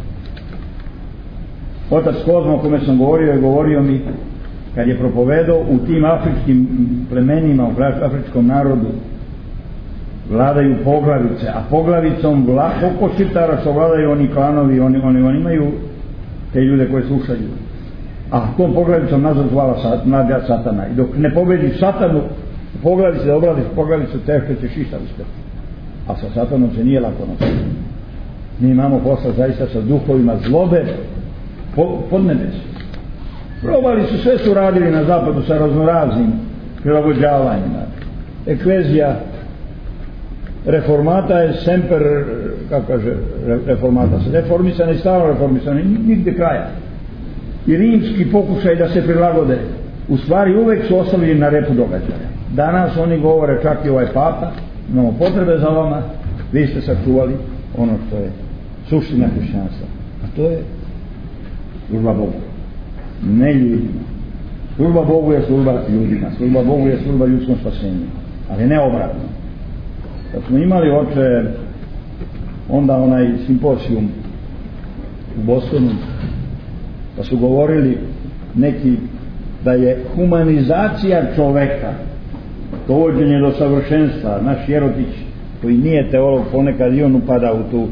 [SPEAKER 2] Otac Kozma, o kome sam govorio, je govorio mi kad je propovedao u tim afričkim plemenima, u afričkom narodu vladaju poglavice, a poglavicom oko Šiptara što vladaju oni klanovi, oni imaju te ljude koje slušaju, a tom poglavicom nazad zvala mlada satana. I dok ne pobediš satanu poglavice, da obradiš poglavicu, teško ćeš išta uspjeti, a sa satanom se nije lako nositi. Mi imamo posla zaista sa duhovima zlobe pod nebesi. Probali su, sve su radili na zapadu sa raznoraznim prilagođavanjima. Eklezija reformata je semper, kako kaže reformata, reformisana i stvarno reformisana, nigde kraja. I rimski pokušaj da se prilagode, u stvari uvek su ostavili na repu događaja. Danas oni govore, čak i ovaj papa, imamo potrebe za vama, vi ste sačuvali ono što je suština hrišćanstva, a to je služba Bogu, ne ljudima. Služba Bogu je služba ljudima, služba Bogu je služba ljudskom spasenju, ali ne obratno. Kad smo imali oče onda onaj simposijum u Bostonu, pa su govorili neki da je humanizacija čoveka, dovođenje do savršenstva. Naš Jerotić, koji nije teolog, ponekad i on upada u tu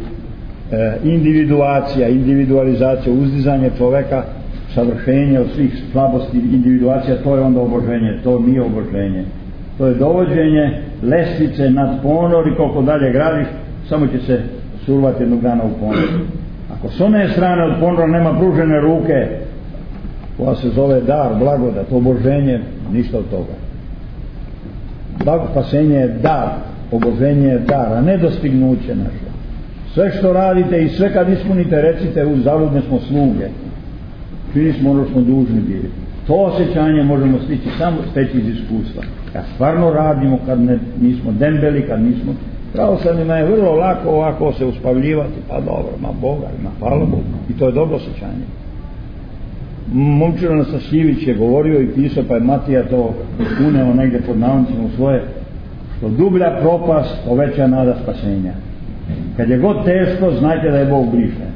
[SPEAKER 2] individualizacija, uzdizanje čoveka, savršenje od svih slabosti, individuacija, to je onda oboženje. To nije oboženje, to je dovođenje lestvice nad ponor, i koliko dalje gradiš, samo će se survati jednog dana u ponor. Ako s one strane od ponora nema pružene ruke, koja se zove dar, blagodat, oboženje, ništa od toga. Spasenje je dar, oboženje je dar, a ne dostignuće naše. Sve što radite i sve kad ispunite, recite, u zaludne smo sluge, čini smo ono što smo dužni bili. To osjećanje možemo stići samo steći iz iskustva. Kad stvarno radimo, kad nismo dembeli, kad nismo pravoslavnima, je vrlo lako ovako se uspavljivati, pa dobro, ma Boga, ima, hvala Bogu, i to je dobro osjećanje. Momčilo Nasasijević je govorio i pisao, pa je Matija to uneo negdje pod navodnicima u svoje, što dublja propast, to veća nada spasenja. Kad je god teško, znajte da je Bog bliže.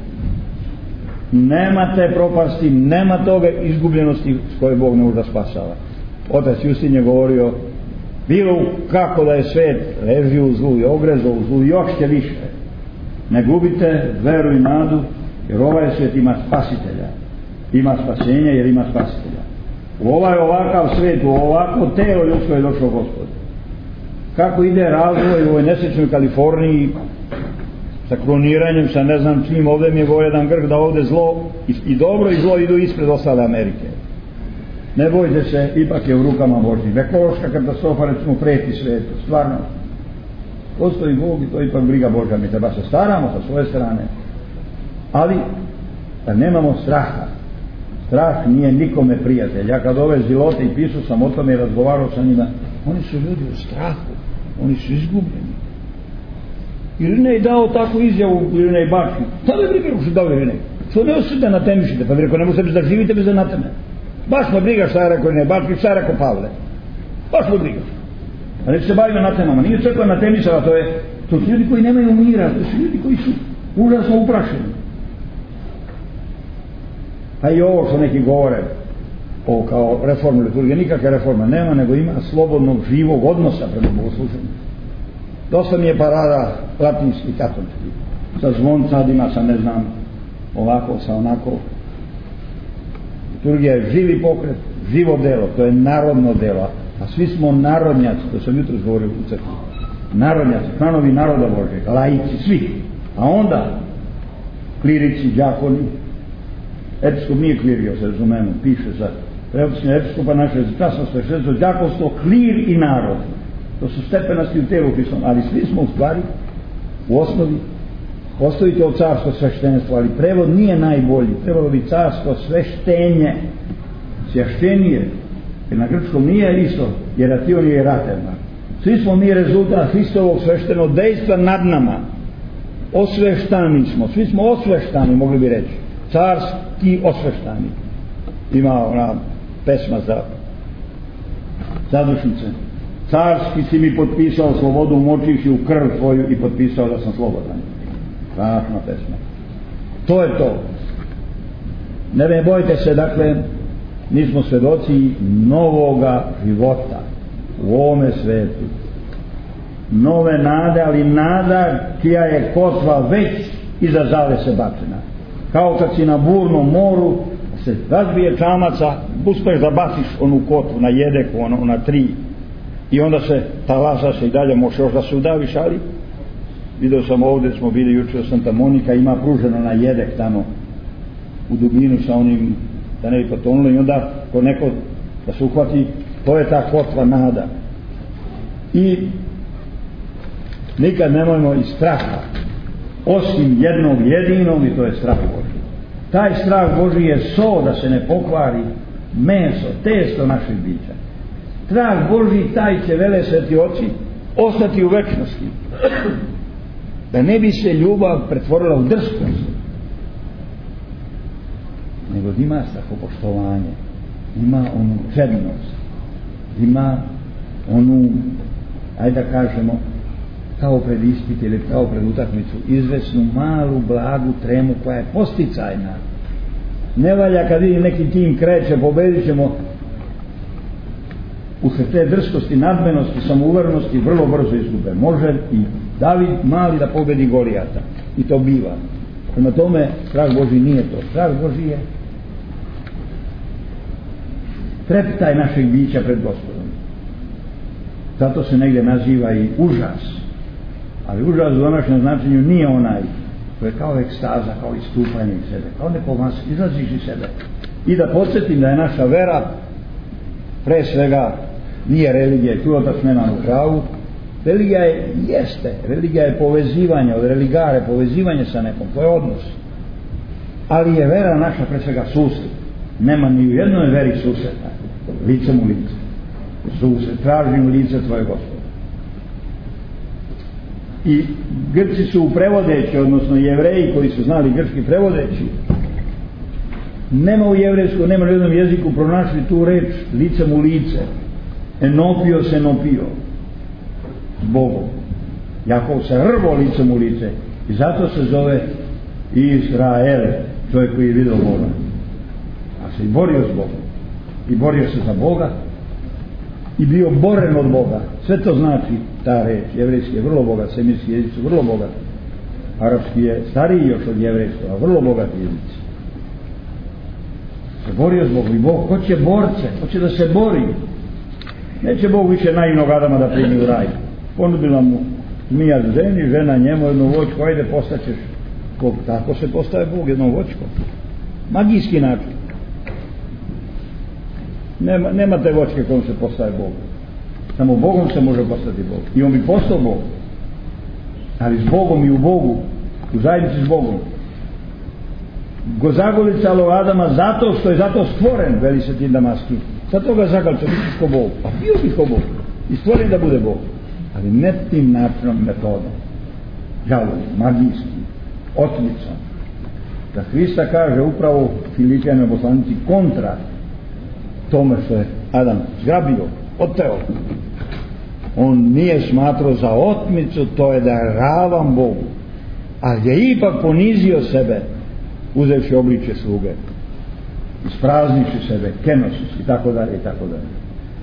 [SPEAKER 2] Nema te propasti, nema toga izgubljenosti s koje Bog ne možda spasava. Otac Justin je govorio, bilo kako da je svet leži u zlu i ogrezo u zlu, još će više. Ne gubite veru i nadu, jer ovaj svijet ima spasitelja. Ima spasenja jer ima spasitelja. U ovaj ovakav svijet, u ovako telo ljudsko je došao Gospod. Kako ide razvoj u ovoj nesrećnoj Kaliforniji, sa kloniranjem, sa ne znam čim, ovdje mi je govorio jedan Grk da ovdje zlo i dobro i zlo idu ispred ostale Amerike. Ne bojte se, ipak je u rukama Božjih. Ekološka katastrofa recimo preti svijetu, stvarno. Postoji Bog i to je ipak briga Božja. Mi treba se staramo sa svoje strane, ali da nemamo straha. Strah nije nikome prijatelj. Ja kad ove zilote i pisao sam o tome i razgovarao sa njima, oni su ljudi u strahu, oni su izgubljeni. Irinej dao takvu izjavu, Irinej Bački, šta me briga što dao Irinej? Što ne osjeti da natemišite? Pa bi rekao, ne možete da živite bez anateme. Baš me briga šta je rekao Irinej Bački, šta je rekao Pavle. Baš me briga. A neće se baviti anatemama. Nije crkva anatemisala, to su ljudi koji nemaju mira, to su ljudi koji su užasno uprašeni. A i ovo što neki govore o kao reformu liturgije, nikakve reforme nema, nego ima slobodnog živog odnosa prema bogosluženju. Dosta mi je parada latinski, katolički, sa zvoncadima, sa ne znam, ovako, sa onako. Liturgija je živi pokret, živo delo, to je narodno delo, a svi smo narodnjaci, to sam jutro govorio u crkvi, narodnjaci, klanovi naroda Božeg, laici, svi, a onda klirici, đakoni, episkop nije klirio, se razumemo, piše za episkopa naše časno sveštenstvo, đakovstvo, klir i narod. To su stepenosti u telu Hristom, ali svi smo u stvari u osnovi postoji to carsko sveštenstvo, ali prevod nije najbolji, trebalo bi carsko sveštenje, svještenije, jer na grčkom nije isto, jer ation je raterna. Svi smo mi rezultat Hristovog sveštenog dejstva nad nama. Osveštani smo, svi smo osveštani, mogli bi reći. carski osveštanik. Ima ona pesma za zadušnice. Carski si mi potpisao slobodu umočivši u krv tvoju i potpisao da sam slobodan. Strašna pesma. To je to. Ne bojte se, dakle, mi smo svedoci novoga života u ovome svetu. Nove nade, ali nada čija je kotva već iza zavese bačena. Kao kad si na burnom moru, se razbije čamaca, uspeš da baciš onu kotvu na jedeku, na 3, i onda se talasa se i dalje, možeš još da se udaviš, ali vidio sam ovdje, smo bili juče u Santa Monika, ima pruženo na jedek tamo u dubinu sa onim, da ne bi potonulo, i onda ko neko da se uhvati, to je ta kotva nada. I nikad nemojmo iz straha, osim jednog jedinog, i to je strah Božji. Taj strah Božji je so da se ne pokvari meso, testo naših bića. Strah Božji, taj će, vele sveti oci, ostati u večnosti. Da ne bi se ljubav pretvorila u drskost, nego da ima strahopoštovanje, ima onu čednost, ima onu, ajde da kažemo, kao pred ispit ili kao pred utakmicu, izvesnu malu blagu tremu koja je posticajna. Ne valja kad vidim neki tim kreće, pobedit ćemo, usred te drskosti, nadmenosti, samouvernosti vrlo brzo izgube. Može i David mali da pobedi Golijata, i to biva. Prema tome, strah Božji nije to. Strah Božji je treptaj našeg bića pred Gospodom. Zato se negdje naziva i užas. Ali užas u današnjem značenju nije onaj, to je kao ekstaza, kao istupanje iz sebe, kao neko vas izlaziš iz sebe. I da podsjetim da je naša vera pre svega nije religija, tu otac nema u pravu. Religija je povezivanje, od religare povezivanje sa nekom, to je odnos. Ali je vera naša pre svega susret. Nema ni u jednoj veri susreta, licem u lice. Susret, tražim lice tvoje Gospode. I Grci su prevodeći, odnosno Jevreji koji su znali grčki prevodeći, nema u jevrejskom, nema u jednom jeziku pronašli tu reč licem u lice. Enopio se enopio s Bogom. Jakov se rvo licem u lice i zato se zove Israel, čovjek koji je vidio Boga, a se i borio s Bogom i borio se za Boga i bio boren od Boga. Sve to znači ta reč. Jevrejski je vrlo bogat, semirski jezici su vrlo bogat, arapski je stariji još od jevrejskog, a vrlo bogat jezici. Se borio s Bogom i Bog hoće borce, hoće da se bori. Neće Bog više naivnog Adama da primi u raj. Ponudila mu zmija ženi, žena njemu jednu voćku, ajde postaćeš Bog. Tako se postaje Bog, jednom voćkom. Magijski način. Nema te voćke kojom se postaje Bog. Samo Bogom se može postati Bog. I on bi postao Bog. Ali s Bogom i u Bogu, u zajednici s Bogom. Go zagolicalo Adama zato što je zato stvoren, veli se ti Damaski. Zato ga zagolicalo, biš ko Bog. Pa bio bih ko Bog. I stvoren da bude Bog. Ali ne tim načinom, metodom. Žalom, magijski, otmicom. Da Hrista kaže upravo Filipijanima poslanici kontra tome što je Adam zgrabio, oteo. On nije smatrao za otmicu, to je da je ravan Bogu. Ali je ipak ponizio sebe, uzevši obličje sluge, isprazniši sebe, kenosis i tako dalje i tako dalje.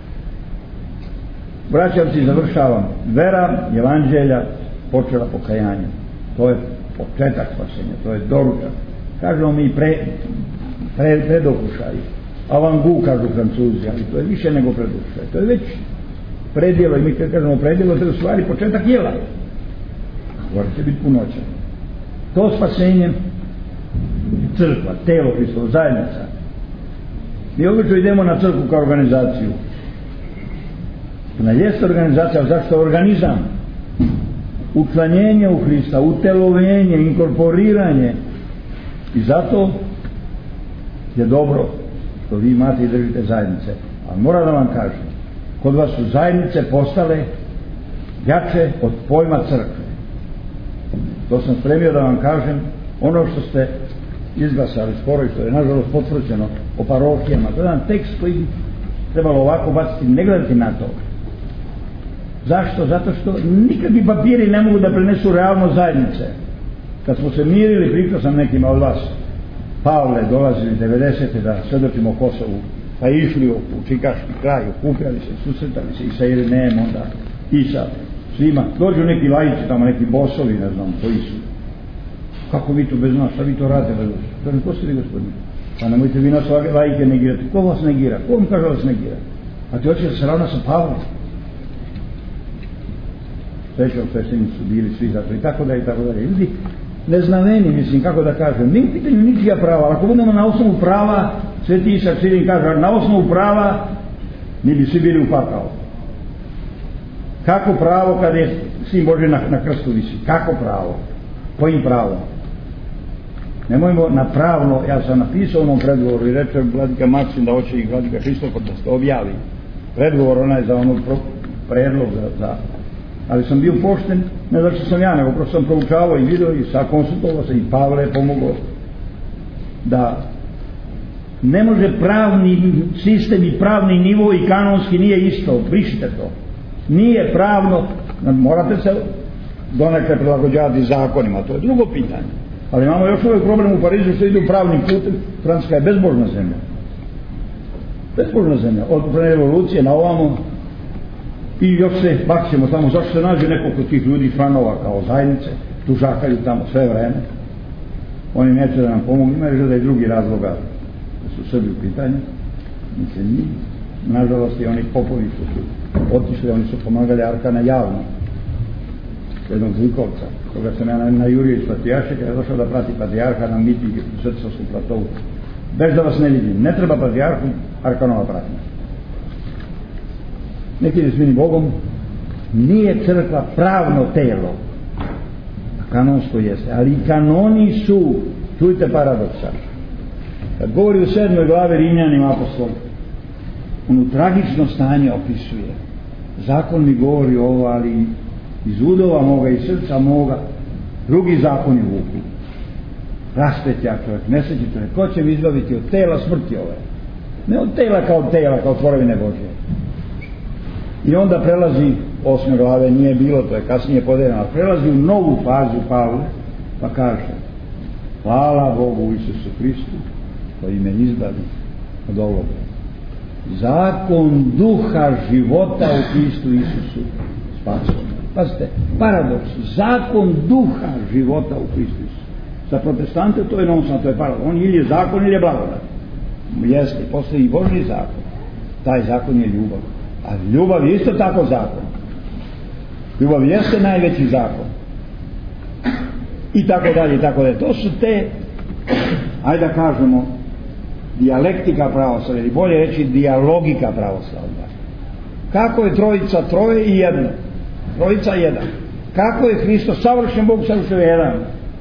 [SPEAKER 2] Braćavci, završavam. Vera evanđelja počela pokajanjem. To je početak spasenja, to je doručak. Kažemo mi predokušaj. Avangu, kažu Francuzi, ali to je više nego predušaj. To je već predjelo, i mi kad kažemo predjelo, to je u stvari početak jela. Gore će biti punoća. To spasenje crkva, telo Hristovo, zajednica. Mi obično idemo na crkvu kao organizaciju. Ona jeste organizacija, ali zašto organizam? Učlanjenje u Hrista, utelovenje, inkorporiranje. I zato je dobro što vi imate i držite zajednice. Ali moram da vam kažem, kod vas su zajednice postale jače od pojma crkve. To sam spremio da vam kažem, ono što ste izglasali skoro i što je nažalost potvrđeno o parohijama. To je jedan tekst koji bi trebalo ovako baciti, ne gledati na to. Zašto? Zato što nikakvi papiri ne mogu da prenesu realnost zajednice. Kad smo se mirili, pričao sam nekima od vas, Pavle dolazili 90. da svedočimo Kosovu, pa išli u čikaški kraj, okupljali se, susretali se i sa Irinejem onda, i sa svima. Dođu neki laici tamo, neki bosovi, ne znam koji su. Kako vi to bez nas, šta vi to radite bez nas? Kažem, ko ste vi, gospodine? Pa nemojte vi nas laike negirati. Ko vas negira? Ko vam kaže vas negira? A ti hoćeš da se ravna sa Pavlom? Svećom sveštenici su bili svi zato i tako dalje, i tako dalje. Ljudi neznameni, mislim, kako da kažem, nije u pitanju ničija prava, ali ako budemo na osnovu prava, Sveti Isak Sirin kaže, na osnovu prava mi bi svi bili u pakao. Kako pravo kad je Sin Božji na krstu visi? Kako pravo? Kojim pravom? Nemojmo na pravno, ja sam napisao onom predgovoru i reče vladika Maksim da hoće i vladika Hristofor da se objavi predgovor onaj za onog predlog za ali sam bio pošten, ne zato što sam ja, nego prosto sam proučavao i video i sakonsultovao se i Pavle je pomogao da ne može pravni sistem i pravni nivo i kanonski nije isto, brišite to. Nije pravno, morate se donekle prilagođavati zakonima, to je drugo pitanje. Ali imamo još uvijek problem u Parizu što idu pravnim putem, Francuska je bezbožna zemlja. Bezbožna zemlja, od revolucije na ovamo. I još se bakćemo tamo, zašto se nađe nekoliko tih ljudi Franova kao zajednice, tužakaju tamo sve vreme. Oni neće da nam pomogu, imaju da je drugi razloga da su Srbi u pitanju. Mislim, mi, nažalost i oni popovi što su otišli, oni su pomagali Arkana javno. Jednog Zlikovca, koga sam ja najurio iz Patijaše, kada je došao da prati Patijarha na miting u Srcovskom platovu. Bez da vas ne vidim, ne treba Patijarhu, Arkanova pratnja. Neki ne smini Bogom, nije crkva pravno telo, a kanonsko jeste, ali i kanoni su, čujte paradoksa, kad govori u 7. glavi Rimljanima apostol, on u tragično stanje opisuje, zakon mi govori ovo, ali iz udova moga i srca moga, drugi zakoni vuku, raspetja čovjek, nesreći čovjek, ko će mi izbaviti od tela smrti ove, ne od tela, kao tvorevine Božje. I onda prelazi 8. glave, nije bilo, to je kasnije podeljeno, prelazi u novu fazu Pavle, pa kaže, hvala Bogu Isusu Hristu, koji me izbavi od ovoga. Zakon duha života u Hristu Isusu spasio. Pazite, paradoks, zakon duha života u Hristu Isusu. Za protestante to je nonsens, to je paradoks. On ili je zakon ili je blagodat. Jeste, postoji i Božji zakon. Taj zakon je ljubav. A ljubav je isto tako zakon. Ljubav jeste najveći zakon. I tako dalje, i tako dalje. To su te, ajde da kažemo, dijalektika pravoslavlja, ili bolje reći dijalogika pravoslavlja. Kako je trojica troje i jedno? Trojica jedan. Kako je Hristos savršen, Bog savršen jedan?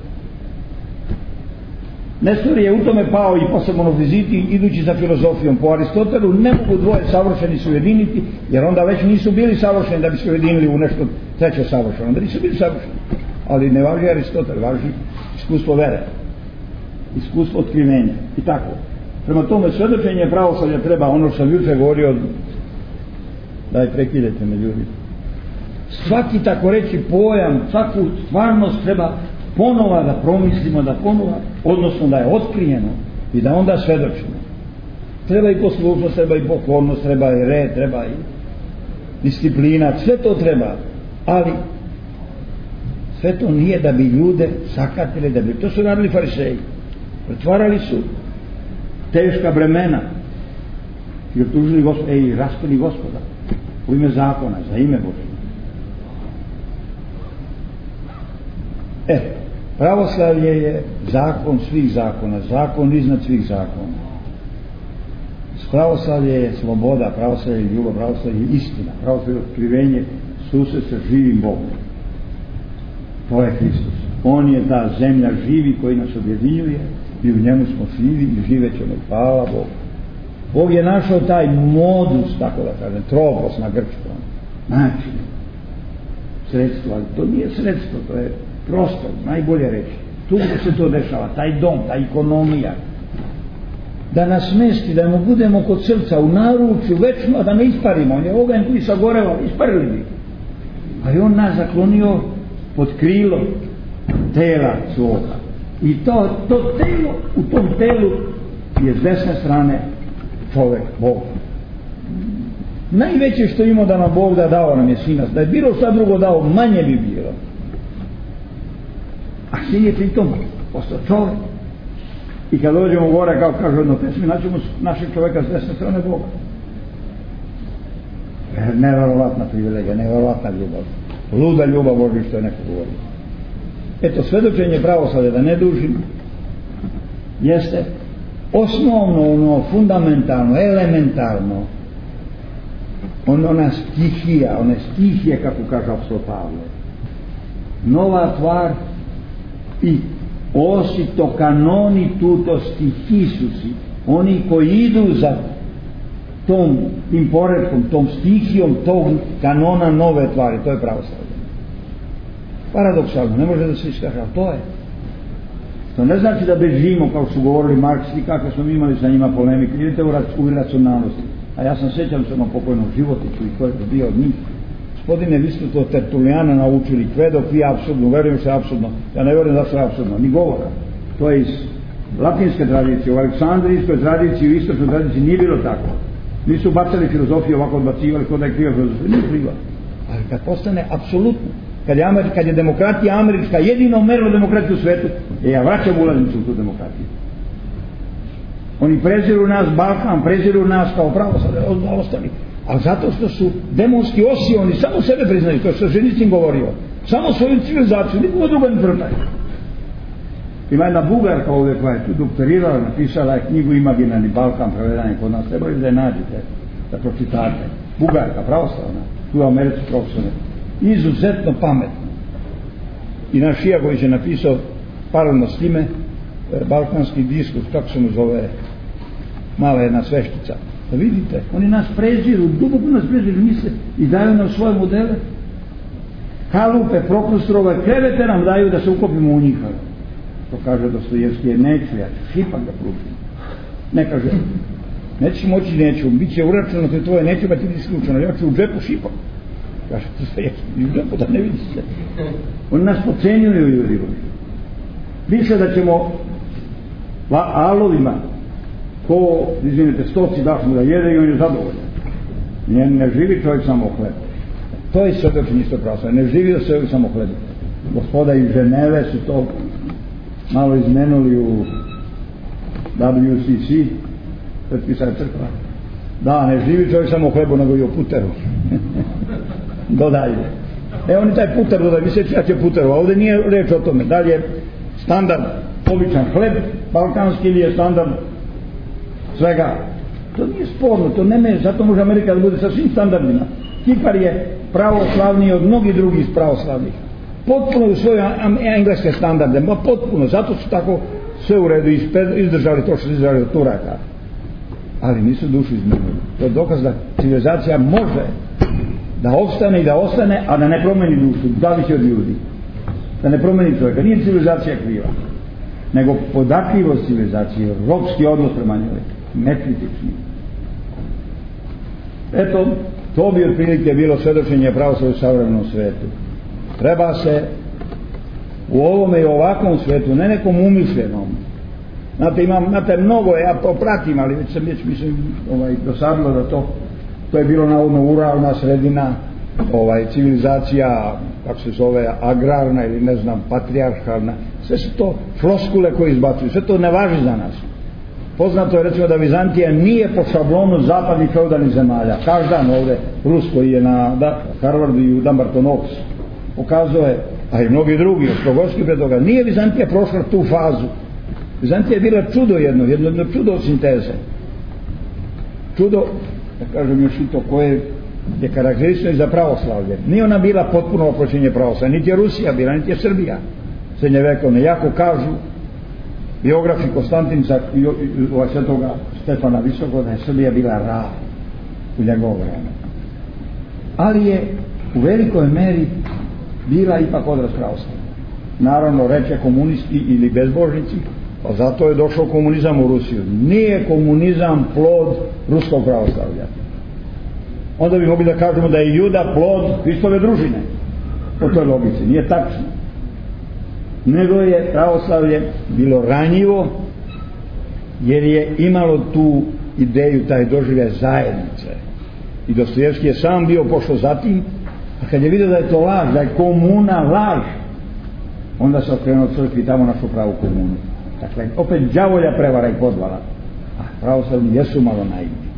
[SPEAKER 2] Nestor je u tome pao i posle monofiziti, idući za filozofijom. Po Aristotelu ne mogu dvoje savršeni se ujediniti, jer onda već nisu bili savršeni da bi se ujedinili u nešto treće savršeno. Onda nisu bili savršeni. Ali ne važi Aristotel, važi iskustvo vere, iskustvo otkrivenja i tako. Prema tome svedočenje pravoslavlja treba, ono što sam jučer govorio, daj prekidete me ljudi, svaki tako reći pojam, svaku stvarnost treba ponova da promislimo, da ponova, odnosno da je otkrijeno i da onda svedočimo. Treba i poslušnost, treba i pokornost, treba i red, treba i disciplina, sve to treba, ali sve to nije da bi ljude sakatili, da bi, to su radili fariseji, pretvarali su teška bremena i optužili Gospoda, raspili Gospoda u ime zakona, za ime Božje. Pravoslavlje je zakon svih zakona, zakon iznad svih zakona. Pravoslavlje je sloboda, pravoslavlje je ljubav, pravoslavlje je istina, pravoslavlje je otkrivenje susret sa živim Bogom. To je Hristos. On je ta zemlja živi koji nas objedinjuje i u njemu smo živi i živećemo. Hvala Bogu. Bog je našao taj modus, tako da kažem, tropos na grčkom, način, sredstvo, ali to nije sredstvo, to je prostor, najbolje reći. tu se to dešava, taj dom, ta ekonomija, da nas smesti, da mu budemo kod srca u naručju večno, da ne isparimo. On je oganj koji sagoreva, isparili bi. Ali on nas zaklonio pod krilo tela svoga. I to telo, u tom telu je s desne strane čovjek, Bog. Najveće što imao da nam Bog da dao nam je sina. Da je bilo šta drugo dao, manje bi bilo. A sin je pritom postao čovjek. I kad dođemo gore, kao kaže jedno pesmi, naćemo našeg čovjeka s desne strane Boga. Neverovatna privilegija, neverovatna ljubav. Luda ljubav Božja, što je neko govorio. Eto, svedočenje pravoslavlja, da ne dužim, jeste osnovno, ono fundamentalno, elementarno, ona stihija, one stihije, kako kaže apostol Pavle. Nova tvar i osito kanoni tuto stihisusi, oni koji idu za tim poredkom, tom stihijom tog kanona nove tvari, to je pravoslavlje. Paradoksalno, ne može da se iskaže, ali to je. To ne znači da bežimo, kao su govorili marksisti, kakve smo imali sa njima polemike, idete u iracionalnosti. A ja sam sjećam se onom pokojnom životiću i ko je bio od njih. Gospodine, vi ste to Tertulijana naučili, kvedok vi apsurdno, verujem se apsurdno. Ja ne verujem da se apsurdno, ni govora. To je iz latinske tradicije, u aleksandrijskoj tradiciji, u istočnoj tradiciji nije bilo tako. Nisu bacali filozofiju, ovako odbacivali, kod da je kriva filozofija, nije kriva. Ali kad postane apsolutno, kad je demokratija američka jedino merilo demokratiju u svetu, ja vraćam ulaznicu u tu demokratiju. Oni preziru nas, Balkan, preziru nas kao pravoslavlje, ostali. Ali zato što su demonski osi, oni samo sebe priznaju, to što je Ženicin govorio. Samo svoju civilizaciju, nikogo druga ne trpaju. Ima jedna Bugarka ovdje koja je tu doktorirala, napisala je knjigu Imaginarni Balkan, prevedanje kod nas, trebali da je nađete, da pročitate. Bugarka, pravoslavna, tu u Americi profesore. Izuzetno pametno. I naš Ijagović je napisao paralelno s time balkanski diskurs, kako se mu zove, mala jedna sveštica. Da vidite, oni nas preziru, duboko nas preziru, misle i daju nam svoje modele. Kalupe, Prokustrove, krevete nam daju da se ukopimo u njih. To kaže Dostojevski, neću ja, šipak da pružim. Ne kaže, nećeš moći, neću, bit će uračeno to tvoje, neću biti isključeno, ja ću u džepu šipak. Kaže, Dostojevski, u džepu da ne vidi se. Oni nas pocenjuju ljudi. Misle da ćemo alovima, ko, izvinite, stoci daš mu da jede i on je zadovoljan. Ne živi čovjek samo o hlebu. To je svedočenje isto pravoslavlje. Ne živi da se samo o hlebu. Gospoda iz Ženeve su to malo izmenuli u WCC, pretpisaj crkva. Da, ne živi čovjek samo o hlebu, nego i o puteru. Dodaju. Oni taj puter dodaju, vi sećate puteru, a ovdje nije reč o tome. Da li je standard običan hleb balkanski ili je standard svega. To nije sporno, to ne može, zato može Amerika da bude sa svim standardima. Kipar je pravoslavniji od mnogih drugih pravoslavnih. Potpuno u svoje engleske standarde, ma potpuno, zato su tako sve u redu izdržali to što su izdržali od Turaka. Ali nisu dušu izmenili. To je dokaz da civilizacija može da opstane i da ostane, a da ne promeni dušu, zavisi od ljudi. Da ne promeni čovjeka. Nije civilizacija kriva, nego podatljivost civilizacije, ropski odnos prema njoj, nekritični. Eto, to bi otprilike bilo svedočenje pravoslavlja u savremenom svijetu. Treba se u ovome i ovakvom svijetu, ne nekom umišljenom. Znate, mnogo, ja to pratim, ali već sam mislim, dosadilo da to je bilo navodno uralna sredina, civilizacija, kako se zove, agrarna ili ne znam, patrijarhalna. Sve su to floskule koje izbacuju, sve to ne važi za nas. Poznato je recimo da Vizantija nije po šablonu zapadnih feudalnih zemalja. Každan ovdje Rus koji je na Harvardu i u Dumbarton Oaks pokazuje, a i mnogi drugi Ostrogorski pred toga, nije Vizantija prošla tu fazu. Vizantija je bila čudo jedno čudo od sinteze. Čudo, da kažem još i to koje je karakteristično i za pravoslavlje. Nije ona bila potpuno oproćenje pravoslavlja, niti je Rusija bila, niti je Srbija srednjevekovne. Jako kažu biografi Konstantinca i svetoga Stefana Visokog da je Srbija bila raj u njegovo vreme. Ali je u velikoj meri bila ipak odraz pravoslavlja. naravno reče komunisti ili bezbožnici, pa zato je došao komunizam u Rusiju. Nije komunizam plod ruskog pravoslavlja. Onda bi mogli da kažemo da je Juda plod Hristove družine, po toj logici. Nije tačno, nego je pravoslavlje bilo ranjivo jer je imalo tu ideju, taj doživljaj zajednice, i Dostojevski je sam bio pošao za tim, a kad je vidio da je to laž, da je komuna laž, onda se okrenuo crkvi i tamo našao pravu komunu. Dakle, opet đavolja prevara i podvala, a pravoslavni jesu malo naivni.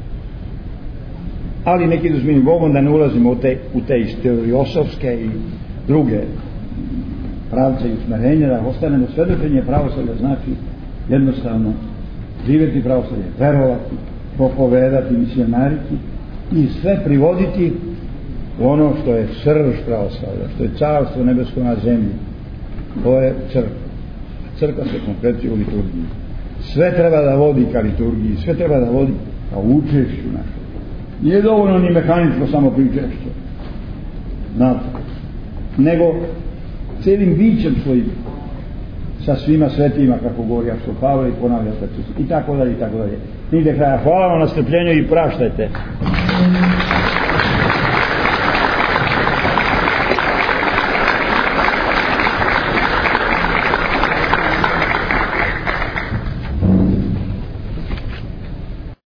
[SPEAKER 2] Ali neki idu s milim Bogom, da ne ulazimo u te istoriosovske i druge pravce i usmerenje, da ostanemo svedočenje pravoslavlja, znači jednostavno živjeti pravoslavlje, verovati, propovedati, misionariti i sve privoditi u ono što je srž pravoslavlja, što je carstvo nebesko na zemlji. To je crkva. Crkva se konkretuje u liturgiji. Sve treba da vodi ka liturgiji, sve treba da vodi ka učešću našem. Nije dovoljno ni mehaničko samo pričešće, znate, nego cijelim bićem svojim, sa svima svetima, kako govori apostol Pavle i ponavlja i tako dalje i tako dalje. Nigde kraja. Hvala vam na strpljenju i praštajte.